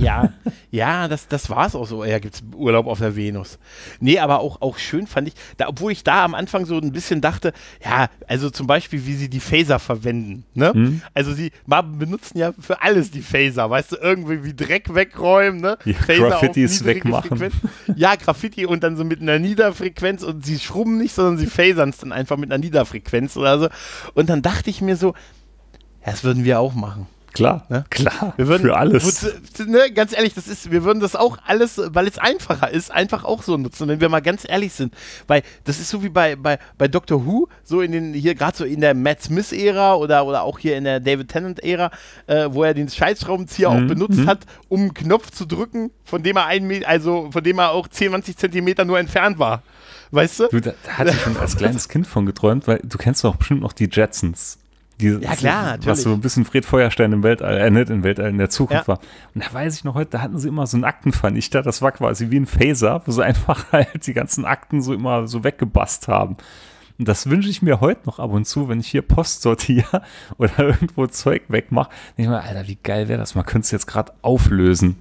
war es auch so. Ja, gibt es Urlaub auf der Venus. Nee, aber auch schön fand ich, obwohl ich da am Anfang so ein bisschen dachte, ja, also zum Beispiel, wie sie die Phaser verwenden. Ne? Also sie benutzen ja für alles die Phaser, weißt du, irgendwie wie Dreck wegräumen, ne? Ja, Graffitis wegmachen. Ja, Graffiti und dann so mit einer Niederfrequenz und sie schrubben nicht, sondern sie phasern es dann einfach mit einer Niederfrequenz oder so. Und dann dachte ich mir so, ja, das würden wir auch machen. Klar, ne? Klar, wir würden, für alles. Ganz ehrlich, wir würden das auch alles, weil es einfacher ist, einfach auch so nutzen, wenn wir mal ganz ehrlich sind. Weil das ist so wie bei Doctor Who, so gerade so in der Matt Smith-Ära oder auch hier in der David Tennant-Ära, wo er den Scheißschraubenzieher auch benutzt hat, um einen Knopf zu drücken, von dem er auch 10, 20 Zentimeter nur entfernt war. Weißt du? Da hatte ich schon als kleines Kind von geträumt, weil du kennst doch bestimmt noch die Jetsons. Ja, klar, natürlich. Was so ein bisschen Fred Feuerstein im Weltall, nicht im Weltall, in der Zukunft war. Und da weiß ich noch heute, da hatten sie immer so einen Aktenvernichter, das war quasi wie ein Phaser, wo sie einfach halt die ganzen Akten so immer so weggebast haben. Und das wünsche ich mir heute noch ab und zu, wenn ich hier Post sortiere oder irgendwo Zeug wegmache. Denke ich mir, Alter, wie geil wäre das, man könnte es jetzt gerade auflösen.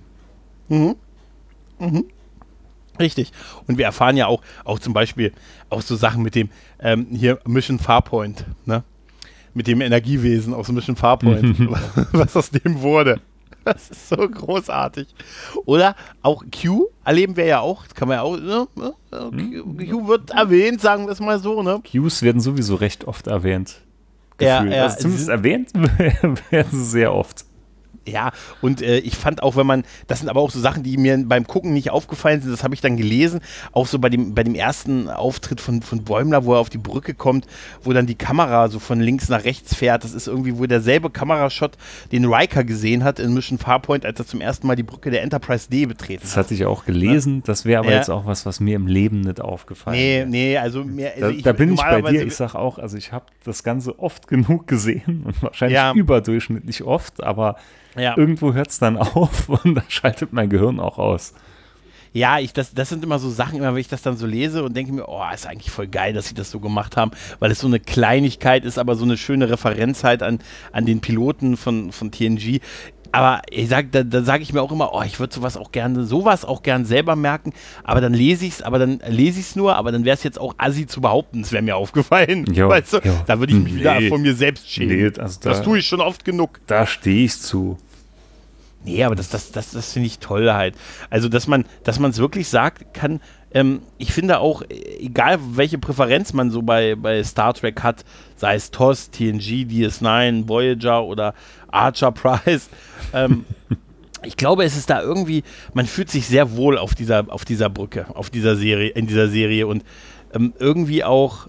Richtig. Und wir erfahren ja auch zum Beispiel auch so Sachen mit dem hier Mission Farpoint, ne? Mit dem Energiewesen aus Mission Farpoint, was aus dem wurde. Das ist so großartig. Oder auch Q erleben wir ja auch, kann man ja auch, ne? Q wird erwähnt, sagen wir es mal so, ne? Qs werden sowieso recht oft erwähnt. Also zumindest erwähnt werden sie sehr oft. Ja, und ich fand auch, das sind aber auch so Sachen, die mir beim Gucken nicht aufgefallen sind, das habe ich dann gelesen, auch so bei dem ersten Auftritt von Bäumler, wo er auf die Brücke kommt, wo dann die Kamera so von links nach rechts fährt, das ist irgendwie wohl derselbe Kamerashot, den Riker gesehen hat in Mission Farpoint, als er zum ersten Mal die Brücke der Enterprise D betreten hat. Das hatte ich auch gelesen, das wäre aber jetzt auch was mir im Leben nicht aufgefallen wäre. Nee, also mehr... Da bin ich bei dir, ich sag auch, also ich habe das Ganze oft genug gesehen und wahrscheinlich überdurchschnittlich oft, aber irgendwo hört es dann auf und da schaltet mein Gehirn auch aus. Ja, das sind immer so Sachen, immer wenn ich das dann so lese und denke mir, ist eigentlich voll geil, dass sie das so gemacht haben, weil es so eine Kleinigkeit ist, aber so eine schöne Referenz halt an den Piloten von TNG. Aber da sage ich mir auch immer, ich würde sowas auch gern selber merken, aber dann lese ich es nur, aber dann wäre es jetzt auch assi zu behaupten, es wäre mir aufgefallen. Weißt du? Da würde ich mich wieder von mir selbst schämen. Also das tue ich schon oft genug. Da stehe ich zu. Nee, aber das finde ich toll halt. Also, dass man es wirklich sagt kann, ich finde auch, egal welche Präferenz man so bei Star Trek hat, sei es TOS, TNG, DS9, Voyager oder Archer Prize, ich glaube, es ist da irgendwie, man fühlt sich sehr wohl auf dieser Brücke, in dieser Serie und irgendwie auch,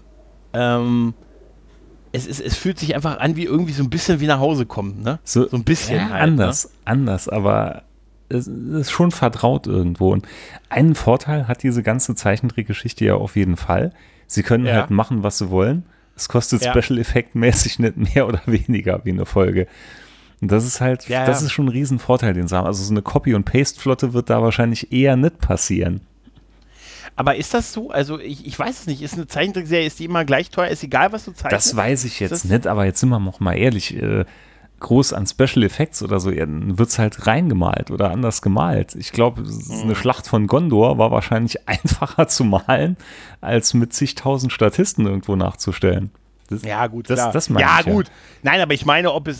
es fühlt sich einfach an wie irgendwie so ein bisschen wie nach Hause kommen, ne? So ein bisschen ja, halt. Anders, aber es ist schon vertraut irgendwo. Und einen Vorteil hat diese ganze Zeichentrickgeschichte ja auf jeden Fall. Sie können halt machen, was sie wollen. Es kostet Special-Effekt-mäßig nicht mehr oder weniger wie eine Folge. Und das ist halt, das ist schon ein Riesenvorteil, den sie haben. Also so eine Copy- und Paste-Flotte wird da wahrscheinlich eher nicht passieren. Aber ist das so? Also ich weiß es nicht. Ist eine Zeichentrickserie, ist die immer gleich teuer? Ist egal, was du zeichnest? Das weiß ich jetzt nicht, aber jetzt sind wir noch mal ehrlich, groß an Special Effects oder so, wird es halt reingemalt oder anders gemalt. Ich glaube, eine Schlacht von Gondor war wahrscheinlich einfacher zu malen, als mit zigtausend Statisten irgendwo nachzustellen. Ja, gut, das meine ich. Gut. Nein, aber ich meine, es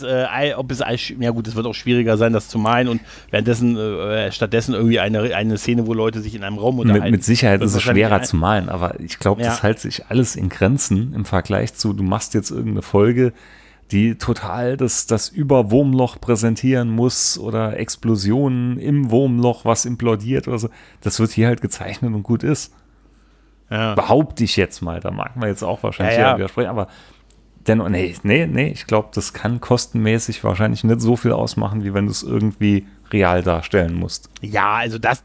wird auch schwieriger sein, das zu malen und währenddessen stattdessen irgendwie eine Szene, wo Leute sich in einem Raum unterhalten. Mit Sicherheit ist es schwerer zu malen, aber ich glaube, das hält sich alles in Grenzen im Vergleich zu, du machst jetzt irgendeine Folge, die total das Überwurmloch präsentieren muss oder Explosionen im Wurmloch, was implodiert oder so. Das wird hier halt gezeichnet und gut ist. Ja. Behaupte ich jetzt mal, da mag man jetzt auch wahrscheinlich widersprechen, aber dennoch, nee, ich glaube, das kann kostenmäßig wahrscheinlich nicht so viel ausmachen, wie wenn du es irgendwie real darstellen musst. Ja, also das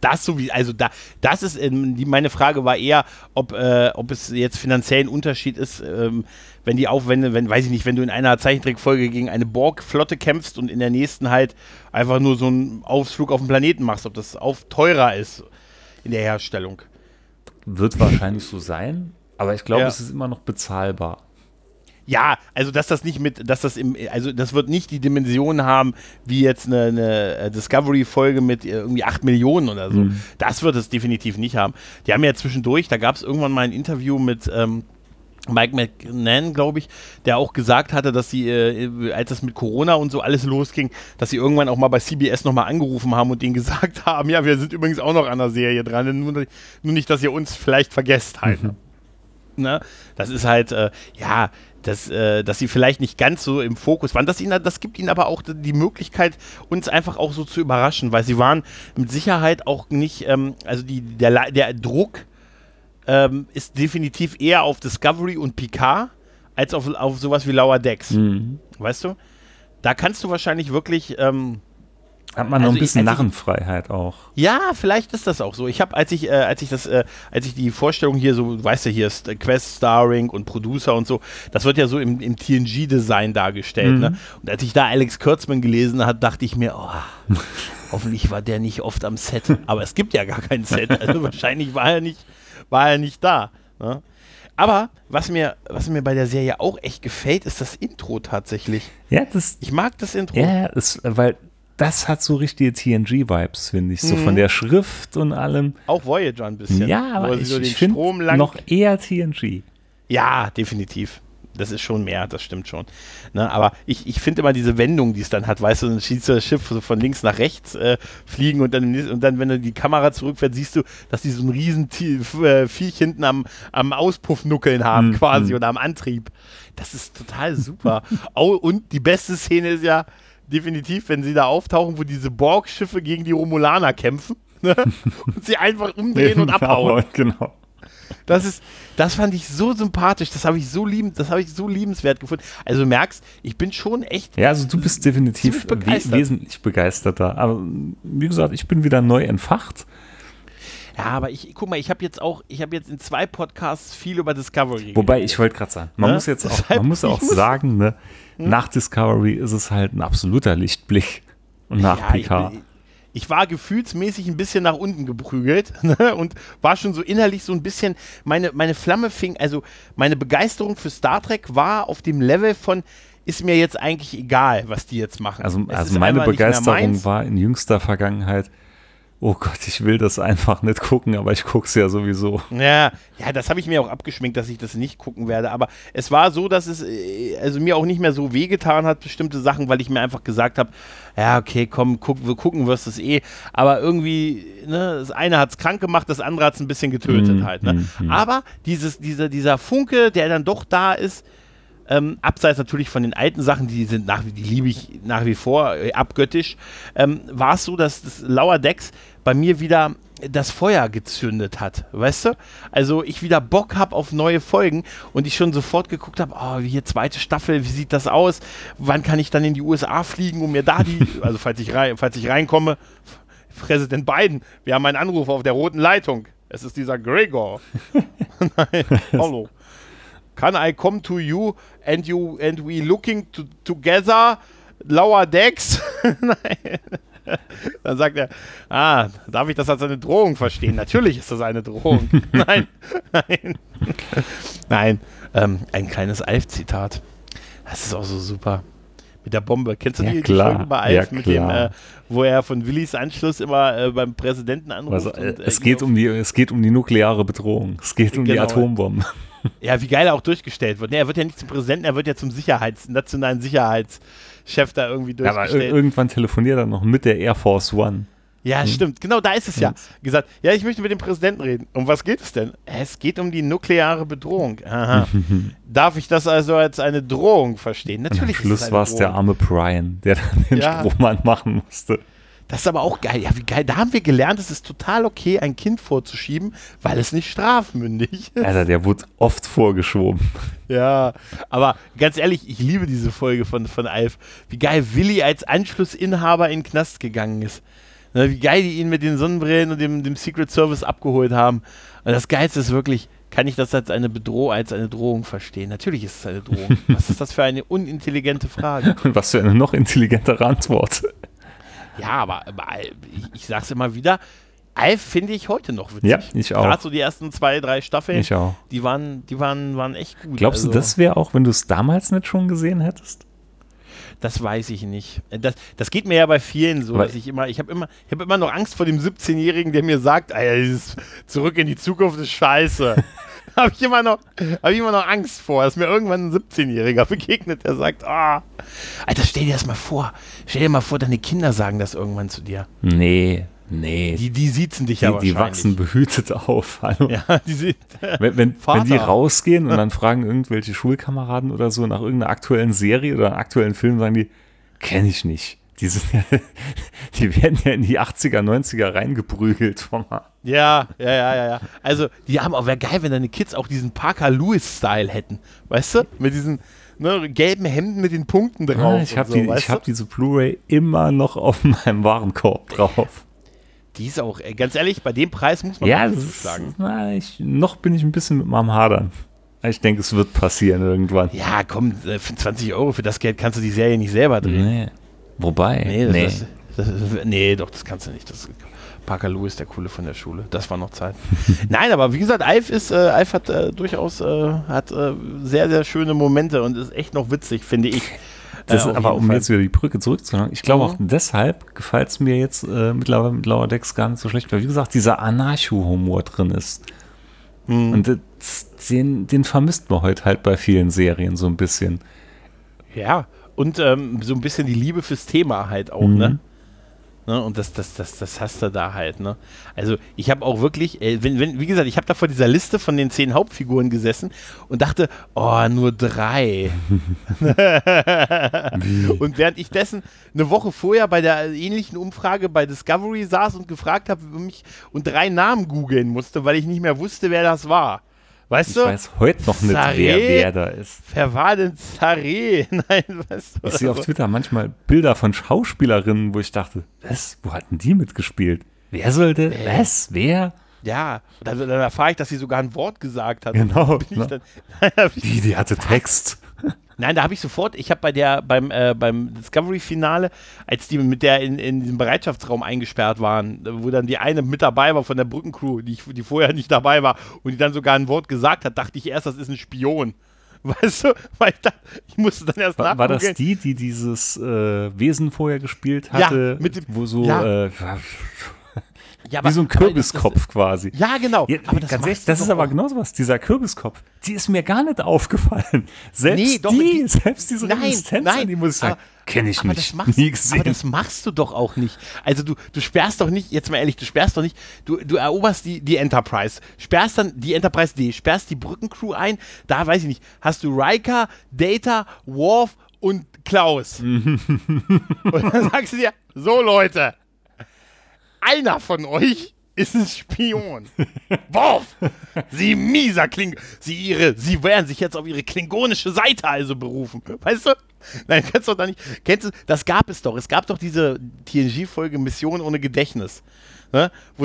ist, meine Frage war eher, ob es jetzt finanziell ein Unterschied ist, wenn du in einer Zeichentrickfolge gegen eine Borg-Flotte kämpfst und in der nächsten halt einfach nur so einen Ausflug auf den Planeten machst, ob das teurer ist in der Herstellung. Wird wahrscheinlich so sein, aber ich glaube, es ist immer noch bezahlbar. Ja, also das wird nicht die Dimension haben, wie jetzt eine Discovery-Folge mit irgendwie 8 Millionen oder so. Das wird es definitiv nicht haben. Die haben ja zwischendurch, da gab es irgendwann mal ein Interview mit Mike McNann, glaube ich, der auch gesagt hatte, dass sie, als das mit Corona und so alles losging, dass sie irgendwann auch mal bei CBS nochmal angerufen haben und denen gesagt haben, ja, wir sind übrigens auch noch an der Serie dran, nur nicht, dass ihr uns vielleicht vergesst halt. Ne? Das ist halt, dass sie vielleicht nicht ganz so im Fokus waren. Das gibt ihnen aber auch die Möglichkeit, uns einfach auch so zu überraschen, weil sie waren mit Sicherheit auch nicht, der Druck ist definitiv eher auf Discovery und Picard als auf sowas wie Lower Decks. Weißt du? Da kannst du wahrscheinlich wirklich hat man noch ein bisschen Narrenfreiheit auch. Ja, vielleicht ist das auch so. Ich habe, als ich die Vorstellung hier so, du weißt ja, hier ist Quest, Starring und Producer und so, das wird ja so im TNG-Design dargestellt. Ne? Und als ich da Alex Kurtzman gelesen habe, dachte ich mir, hoffentlich war der nicht oft am Set. Aber es gibt ja gar kein Set. Also wahrscheinlich war er nicht da. Ne? Aber was mir bei der Serie auch echt gefällt, ist das Intro tatsächlich. Ja, ich mag das Intro. Ja, weil das hat so richtige TNG-Vibes, finde ich. So von der Schrift und allem. Auch Voyager ein bisschen. Ja, aber ich finde noch eher TNG. Ja, definitiv. Das ist schon mehr, das stimmt schon. Ne, aber ich finde immer diese Wendung, die es dann hat, weißt du, dann schießt das Schiff so von links nach rechts fliegen und dann, wenn du die Kamera zurückfährt, siehst du, dass die so ein riesen Viech hinten am Auspuff nuckeln haben quasi oder am Antrieb. Das ist total super. Und die beste Szene ist ja definitiv, wenn sie da auftauchen, wo diese Borg-Schiffe gegen die Romulaner kämpfen, ne? Und sie einfach umdrehen und abhauen. Genau. Das fand ich so sympathisch, das habe ich so liebenswert gefunden. Also du merkst, ich bin schon echt. Ja, also du bist definitiv wesentlich begeisterter. Aber wie gesagt, ich bin wieder neu entfacht. Ja, aber guck mal, ich habe jetzt in 2 Podcasts viel über Discovery geredet. Wobei, ich wollte gerade sagen, man muss auch sagen, ne, nach Discovery ist es halt ein absoluter Lichtblick und nach Picard. Ich war gefühlsmäßig ein bisschen nach unten geprügelt, ne, und war schon so innerlich so ein bisschen, meine Flamme fing, also meine Begeisterung für Star Trek war auf dem Level von, ist mir jetzt eigentlich egal, was die jetzt machen. Also meine Begeisterung war in jüngster Vergangenheit, oh Gott, ich will das einfach nicht gucken, aber ich gucke es ja sowieso. Ja, das habe ich mir auch abgeschminkt, dass ich das nicht gucken werde. Aber es war so, dass es also mir auch nicht mehr so wehgetan hat, bestimmte Sachen, weil ich mir einfach gesagt habe, ja, okay, komm, wir gucken wirst es eh. Aber irgendwie, ne, das eine hat es krank gemacht, das andere hat es ein bisschen getötet halt. Ne? Aber dieser Funke, der dann doch da ist, abseits natürlich von den alten Sachen, die liebe ich nach wie vor abgöttisch, war es so, dass das Lower Decks bei mir wieder das Feuer gezündet hat, weißt du? Also ich wieder Bock habe auf neue Folgen und ich schon sofort geguckt habe, oh, hier 2. Staffel, wie sieht das aus? Wann kann ich dann in die USA fliegen, um mir da also falls ich reinkomme, Präsident Biden, wir haben einen Anruf auf der roten Leitung. Es ist dieser Gregor. Nein, hallo. Can I come to you and we looking together, Lower Decks? Nein. Dann sagt er, darf ich das als eine Drohung verstehen? Natürlich ist das eine Drohung. Nein. Ein kleines Alf-Zitat. Das ist auch so super. Mit der Bombe. Kennst du die Folge bei Alf, mit dem, wo er von Willis Anschluss immer beim Präsidenten anruft? Also, es geht um die nukleare Bedrohung. Es geht um die Atombomben. Ja, wie geil er auch durchgestellt wird. Nee, er wird ja nicht zum Präsidenten, er wird ja zum nationalen Sicherheitschef da irgendwie durchgestellt. Aber irgendwann telefoniert er noch mit der Air Force One. Ja, stimmt. Genau, da ist es ja. Gesagt, ja, ich möchte mit dem Präsidenten reden. Um was geht es denn? Es geht um die nukleare Bedrohung. Aha. Darf ich das also als eine Drohung verstehen? Natürlich. Am Schluss war es der arme Brian, der dann den Strohmann machen musste. Das ist aber auch geil. Ja, wie geil. Da haben wir gelernt, es ist total okay, ein Kind vorzuschieben, weil es nicht strafmündig ist. Alter, der wurde oft vorgeschoben. Ja, aber ganz ehrlich, ich liebe diese Folge von Alf. Wie geil Willi als Anschlussinhaber in den Knast gegangen ist. Ne, wie geil die ihn mit den Sonnenbrillen und dem Secret Service abgeholt haben. Und das Geilste ist wirklich, kann ich das als eine Drohung verstehen? Natürlich ist es eine Drohung. Was ist das für eine unintelligente Frage? Und was für eine noch intelligentere Antwort. Ja, aber ich sag's immer wieder, Alf finde ich heute noch witzig. Ja, ich auch. Gerade so die ersten 2, 3 Staffeln, ich auch. Die waren echt gut. Glaubst du, das wäre auch, wenn du es damals nicht schon gesehen hättest? Das weiß ich nicht. Das geht mir ja bei vielen so, dass ich habe immer noch Angst vor dem 17-Jährigen, der mir sagt, dieses Zurück in die Zukunft ist scheiße. Habe ich immer noch Angst vor, dass mir irgendwann ein 17-Jähriger begegnet, der sagt, Alter, stell dir das mal vor. Stell dir mal vor, deine Kinder sagen das irgendwann zu dir. Nee. Die siezen dich ja wahrscheinlich. Die wachsen behütet auf. Hallo. Ja, wenn die rausgehen und dann fragen irgendwelche Schulkameraden oder so nach irgendeiner aktuellen Serie oder einem aktuellen Film, sagen die, kenne ich nicht. Die werden ja in die 80er, 90er reingeprügelt. Ja. Also, die haben auch, wäre geil, wenn deine Kids auch diesen Parker Lewis-Style hätten. Weißt du? Mit diesen gelben Hemden mit den Punkten drauf. Ja, ich habe diese Blu-ray immer noch auf meinem Warenkorb drauf. Die ist auch, ganz ehrlich, bei dem Preis muss man zuschlagen. Noch bin ich ein bisschen mit meinem Hadern. Ich denke, es wird passieren irgendwann. Ja, komm, für 20 € für das Geld kannst du die Serie nicht selber drehen. Nee. Wobei? Das kannst du nicht. Parker Lewis, der Coole von der Schule. Das war noch Zeit. Nein, aber wie gesagt, Alf hat durchaus sehr, sehr schöne Momente und ist echt noch witzig, finde ich. Das ist aber, um jetzt wieder die Brücke zurückzunehmen, ich glaube auch deshalb gefällt es mir jetzt mittlerweile mit Lower Decks gar nicht so schlecht, weil wie gesagt, dieser Anarcho-Humor drin ist. Und den vermisst man heute halt bei vielen Serien so ein bisschen. Ja, und so ein bisschen die Liebe fürs Thema halt auch, ne? Und das hast du da halt, ne? Also ich habe auch wirklich, wie gesagt, ich habe da vor dieser Liste von den 10 Hauptfiguren gesessen und dachte, nur 3. Und während ich dessen eine Woche vorher bei der ähnlichen Umfrage bei Discovery saß und gefragt habe und 3 Namen googeln musste, weil ich nicht mehr wusste, wer das war. Weißt du? Ich weiß heute noch nicht, wer da ist. Wer war denn Zaré? Nein, weißt du. Ich sehe auf Twitter manchmal Bilder von Schauspielerinnen, wo ich dachte, wo hatten die mitgespielt? Wer sollte? Wer? Ja, dann erfahre ich, dass sie sogar ein Wort gesagt hat. Genau. Die hatte Text. Nein, da habe ich sofort, ich habe beim Discovery-Finale, als die mit der in diesem Bereitschaftsraum eingesperrt waren, wo dann die eine mit dabei war von der Brückencrew, die vorher nicht dabei war und die dann sogar ein Wort gesagt hat, dachte ich erst, das ist ein Spion. Weißt du, weil ich musste dann erst nachgucken. War das die dieses Wesen vorher gespielt hatte? Ja, mit dem, wo so, ja. Ja, wie so ein Kürbiskopf quasi. Ja, genau. Ja, aber das ist aber genau sowas, dieser Kürbiskopf, die ist mir gar nicht aufgefallen. Selbst diese Resistenz an die muss ich sagen, kenne ich nicht, nie gesehen. Aber das machst du doch auch nicht. Also du sperrst doch nicht, jetzt mal ehrlich, du eroberst die Enterprise, sperrst dann die Enterprise D, sperrst die Brückencrew ein, da weiß ich nicht, hast du Riker, Data, Worf und Klaus. Und dann sagst du dir, so Leute, einer von euch ist ein Spion. Worf! Sie mieser Sie werden sich jetzt auf ihre klingonische Seite also berufen. Weißt du? Nein, kannst du doch nicht. Kennst du, das gab es doch. Es gab doch diese TNG-Folge Mission ohne Gedächtnis. Ne? Wo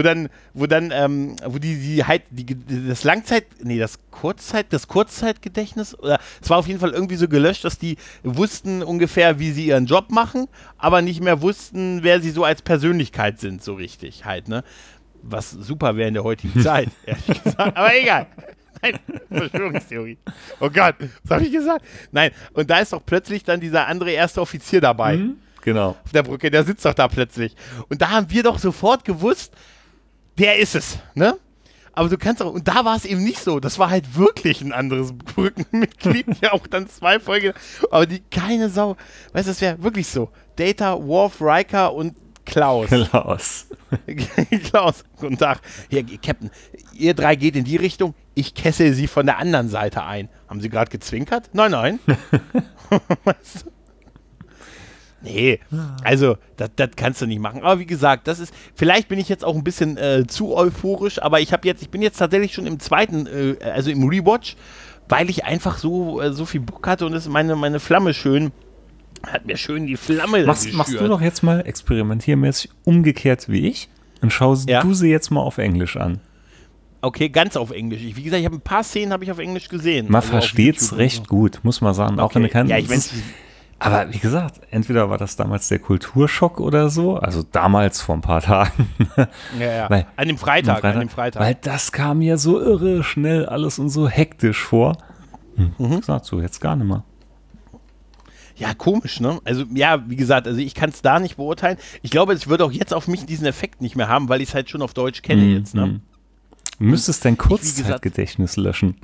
das Kurzzeitgedächtnis, oder es war auf jeden Fall irgendwie so gelöscht, dass die wussten ungefähr, wie sie ihren Job machen, aber nicht mehr wussten, wer sie so als Persönlichkeit sind, so richtig halt, ne? Was super wäre in der heutigen Zeit, ehrlich gesagt, aber egal. Nein, Verschwörungstheorie. Oh Gott, was habe ich gesagt? Nein, und da ist doch plötzlich dann dieser andere erste Offizier dabei. Genau. Auf der Brücke, der sitzt doch da plötzlich. Und da haben wir doch sofort gewusst, der ist es, ne? Aber du kannst auch, und da war es eben nicht so. Das war halt wirklich ein anderes Brückenmitglied, ja auch dann 2 Folgen, aber die keine Sau, weißt du, das wäre wirklich so. Data, Worf, Riker und Klaus. Klaus, guten Tag. Hier, Captain, ihr 3 geht in die Richtung, ich kessel sie von der anderen Seite ein. Haben Sie gerade gezwinkert? Nein. Weißt du? Nee, also das kannst du nicht machen. Aber wie gesagt, vielleicht bin ich jetzt auch ein bisschen zu euphorisch, aber ich bin jetzt tatsächlich schon im zweiten, also im Rewatch, weil ich einfach so viel Bock hatte und meine Flamme hat mir schön die Flamme Machst du doch jetzt mal experimentiermäßig umgekehrt wie ich und schau du sie jetzt mal auf Englisch an. Okay, ganz auf Englisch. Wie gesagt, ich habe ein paar Szenen auf Englisch gesehen. Man versteht's recht gut, muss man sagen. Okay. Auch wenn du kannst. Ja, aber wie gesagt, entweder war das damals der Kulturschock oder so, also damals vor ein paar Tagen. Ja. Weil, an dem Freitag. Weil das kam mir so irre schnell alles und so hektisch vor. Gesagt, so jetzt gar nicht mehr. Ja, komisch, ne? Also, ja, wie gesagt, also ich kann es da nicht beurteilen. Ich glaube, es wird auch jetzt auf mich diesen Effekt nicht mehr haben, weil ich es halt schon auf Deutsch kenne jetzt, ne? Du müsstest dein Kurzzeitgedächtnis löschen.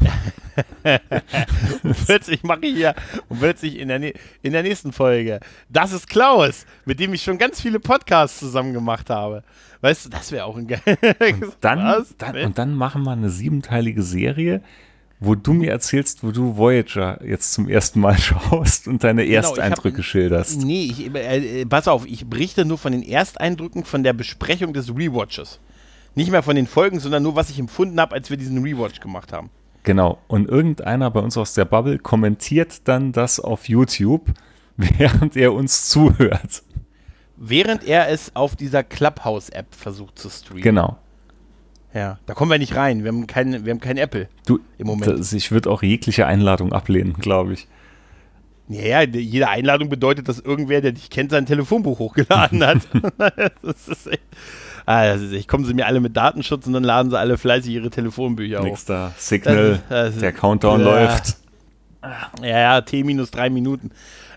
Und plötzlich mache ich hier, in der nächsten Folge, das ist Klaus, mit dem ich schon ganz viele Podcasts zusammen gemacht habe. Weißt du, das wäre auch ein geiles. Und dann machen wir eine 7-teilige Serie, wo du mir erzählst, wo du Voyager jetzt zum ersten Mal schaust und deine Ersteindrücke schilderst. Nee, pass auf, ich berichte nur von den Ersteindrücken von der Besprechung des Rewatches. Nicht mehr von den Folgen, sondern nur, was ich empfunden habe, als wir diesen Rewatch gemacht haben. Genau. Und irgendeiner bei uns aus der Bubble kommentiert dann das auf YouTube, während er uns zuhört. Während er es auf dieser Clubhouse-App versucht zu streamen. Genau. Ja, da kommen wir nicht rein. Wir haben kein Apple im Moment. Ich würde auch jegliche Einladung ablehnen, glaube ich. Ja, jede Einladung bedeutet, dass irgendwer, der dich kennt, sein Telefonbuch hochgeladen hat. Das ist echt... ich kommen sie mir alle mit Datenschutz und dann laden sie alle fleißig ihre Telefonbücher hoch. Da Signal, der Countdown läuft. Ja, T-3 Minuten.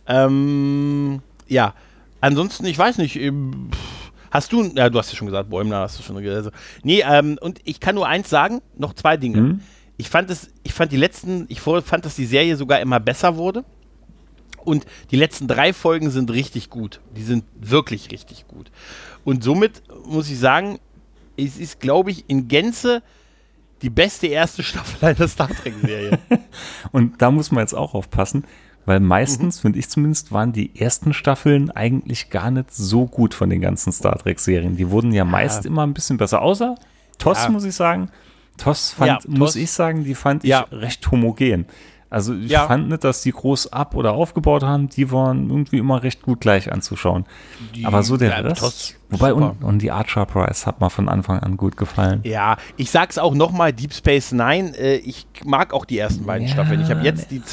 Ja, ansonsten, ich weiß nicht, du hast ja schon gesagt, Bäumler hast du schon gesagt. Nee, und ich kann nur eins sagen, noch 2 Dinge. Ich fand, dass die Serie sogar immer besser wurde. Und die letzten 3 Folgen sind richtig gut. Die sind wirklich richtig gut. Und somit muss ich sagen, es ist, glaube ich, in Gänze die beste erste Staffel einer Star Trek-Serie. Und da muss man jetzt auch aufpassen, weil meistens, finde ich zumindest, waren die ersten Staffeln eigentlich gar nicht so gut von den ganzen Star Trek-Serien. Die wurden ja meist immer ein bisschen besser, außer TOS, muss ich sagen. TOS muss ich sagen, die fand ich recht homogen. Also ich fand nicht, dass die groß oder aufgebaut haben, die waren irgendwie immer recht gut gleich anzuschauen. Aber so der Rest, Wobei, und die Archer Prize hat mir von Anfang an gut gefallen. Ja, ich sag's auch nochmal, Deep Space Nine, ich mag auch die ersten beiden Staffeln. Ich habe jetzt die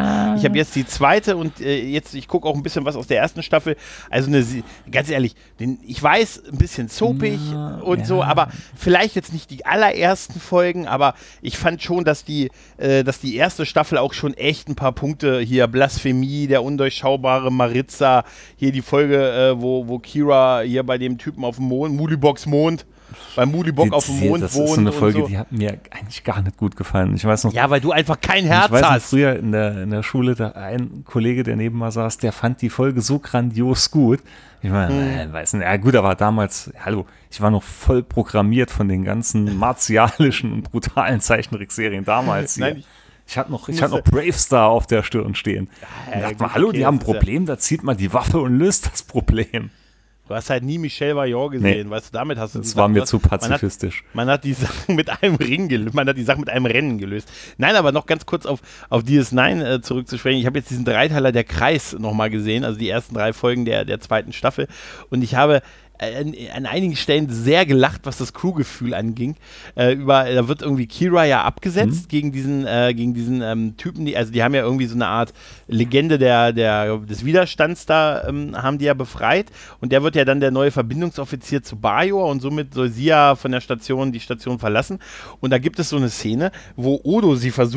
zweite, und jetzt, ich gucke auch ein bisschen was aus der ersten Staffel. Also ganz ehrlich, ich weiß, ein bisschen soapig und so, aber vielleicht jetzt nicht die allerersten Folgen, aber ich fand schon, dass die erste Staffel auch schon echt ein paar Punkte hier, Blasphemie, der undurchschaubare Maritza, hier die Folge, wo Kira hier bei dem Typen auf dem Mond, Mulibox Mond, beim Mulibok auf dem Mond wohnt. Das ist so eine Folge, die hat mir eigentlich gar nicht gut gefallen. Ich weiß noch, ja, weil du einfach kein Herz hast. Ich weiß noch, früher in der Schule, da ein Kollege, der neben mir saß, der fand die Folge so grandios gut. Ich meine, weiß nicht, ja gut, aber damals, hallo, ich war noch voll programmiert von den ganzen martialischen und brutalen Zeichentrickserien damals. Nein, ich hatte noch Bravestar auf der Stirn stehen. Ja, dachte mal, hallo, die haben ein Problem, da zieht man die Waffe und löst das Problem. Du hast halt nie Michelle Vaillant gesehen, weißt du, damit hast du das war mir zu pazifistisch. Man hat die Sachen mit einem Rennen gelöst. Nein, aber noch ganz kurz auf DS9 zurückzusprechen. Ich habe jetzt diesen Dreiteiler Der Kreis nochmal gesehen, also die ersten 3 Folgen der zweiten Staffel, und ich habe an einigen Stellen sehr gelacht, was das Crewgefühl anging. Da wird irgendwie Kira ja abgesetzt gegen diesen Typen, die haben ja irgendwie so eine Art Legende des Widerstands da, haben die ja befreit, und der wird ja dann der neue Verbindungsoffizier zu Bajor, und somit soll sie ja von die Station verlassen, und da gibt es so eine Szene, wo Odo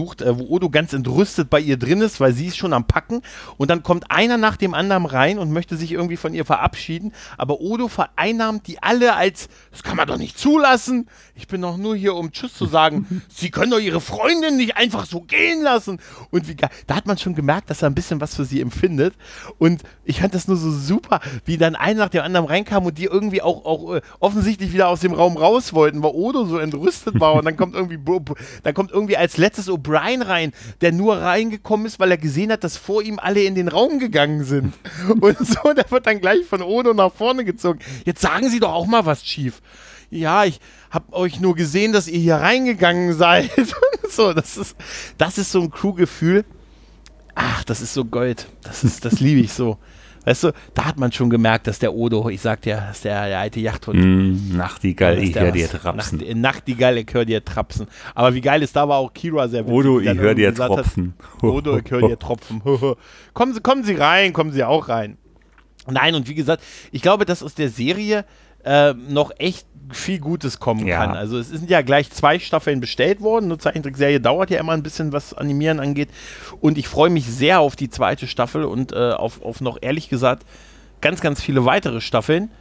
ganz entrüstet bei ihr drin ist, weil sie ist schon am Packen, und dann kommt einer nach dem anderen rein und möchte sich irgendwie von ihr verabschieden, aber Odo vereinnahmt die alle das kann man doch nicht zulassen. Ich bin doch nur hier, um Tschüss zu sagen. Sie können doch ihre Freundin nicht einfach so gehen lassen. Und wie geil. Da hat man schon gemerkt, dass er ein bisschen was für sie empfindet. Und ich fand das nur so super, wie dann einer nach dem anderen reinkam und die irgendwie auch offensichtlich wieder aus dem Raum raus wollten, weil Odo so entrüstet war. Und dann kommt irgendwie als letztes O'Brien rein, der nur reingekommen ist, weil er gesehen hat, dass vor ihm alle in den Raum gegangen sind. Und so, der wird dann gleich von Odo nach vorne gezogen. Jetzt sagen Sie doch auch mal was, Chief. Ja, ich habe euch nur gesehen, dass ihr hier reingegangen seid. So, das ist so ein Crewgefühl. Ach, das ist so Gold. Das liebe ich so. Weißt du, da hat man schon gemerkt, dass der Odo, ich sag dir, dass der alte Jachthund. Nachtigall, ich höre dir trapsen. Nachtigall, ich höre dir trapsen. Aber wie geil ist, da war auch Kira sehr witzig. Odo, ich höre dir tropfen. Odo, ich höre dir tropfen. Kommen Sie rein, kommen Sie auch rein. Nein, und wie gesagt, ich glaube, dass aus der Serie noch echt viel Gutes kommen kann. Also es sind ja gleich 2 Staffeln bestellt worden. Eine Zeichentrickserie dauert ja immer ein bisschen, was Animieren angeht. Und ich freue mich sehr auf die 2. Staffel und auf noch, ehrlich gesagt, ganz, ganz viele weitere Staffeln.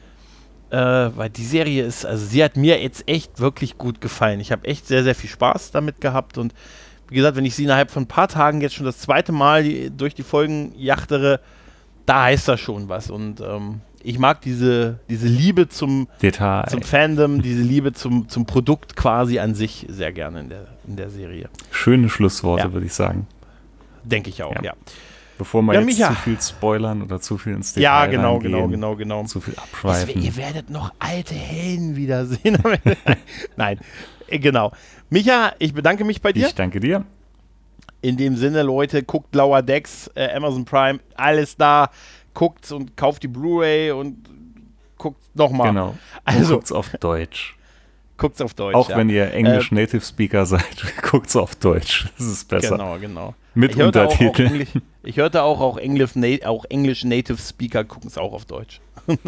Weil die Serie sie hat mir jetzt echt wirklich gut gefallen. Ich habe echt sehr, sehr viel Spaß damit gehabt. Und wie gesagt, wenn ich sie innerhalb von ein paar Tagen jetzt schon das 2. Mal durch die Folgen jachtere, da heißt das schon was. Und ich mag diese Liebe zum Fandom, diese Liebe zum Produkt quasi an sich sehr gerne in der Serie. Schöne Schlussworte, würde ich sagen. Denke ich auch, ja. Bevor wir jetzt zu viel spoilern oder zu viel ins Detail genau. Zu viel abschweifen. Ihr werdet noch alte Helden wiedersehen. Nein, genau. Micha, ich bedanke mich bei dir. Ich danke dir. In dem Sinne, Leute, guckt Lower Decks, Amazon Prime, alles da. Guckt und kauft die Blu-ray und guckt nochmal. Genau. Also guckt's auf Deutsch. Guckt's auf Deutsch. Auch wenn ihr Englisch Native Speaker seid, guckt's auf Deutsch. Das ist besser. Genau. Mit Untertiteln. Ich hörte auch Englisch Native Speaker gucken es auch auf Deutsch.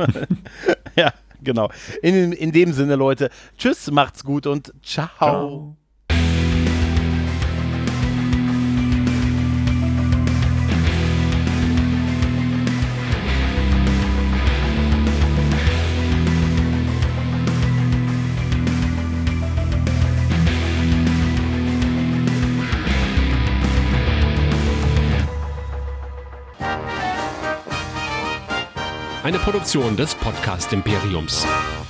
Ja, genau. In dem Sinne, Leute, tschüss, macht's gut und ciao. Eine Produktion des Podcast Imperiums.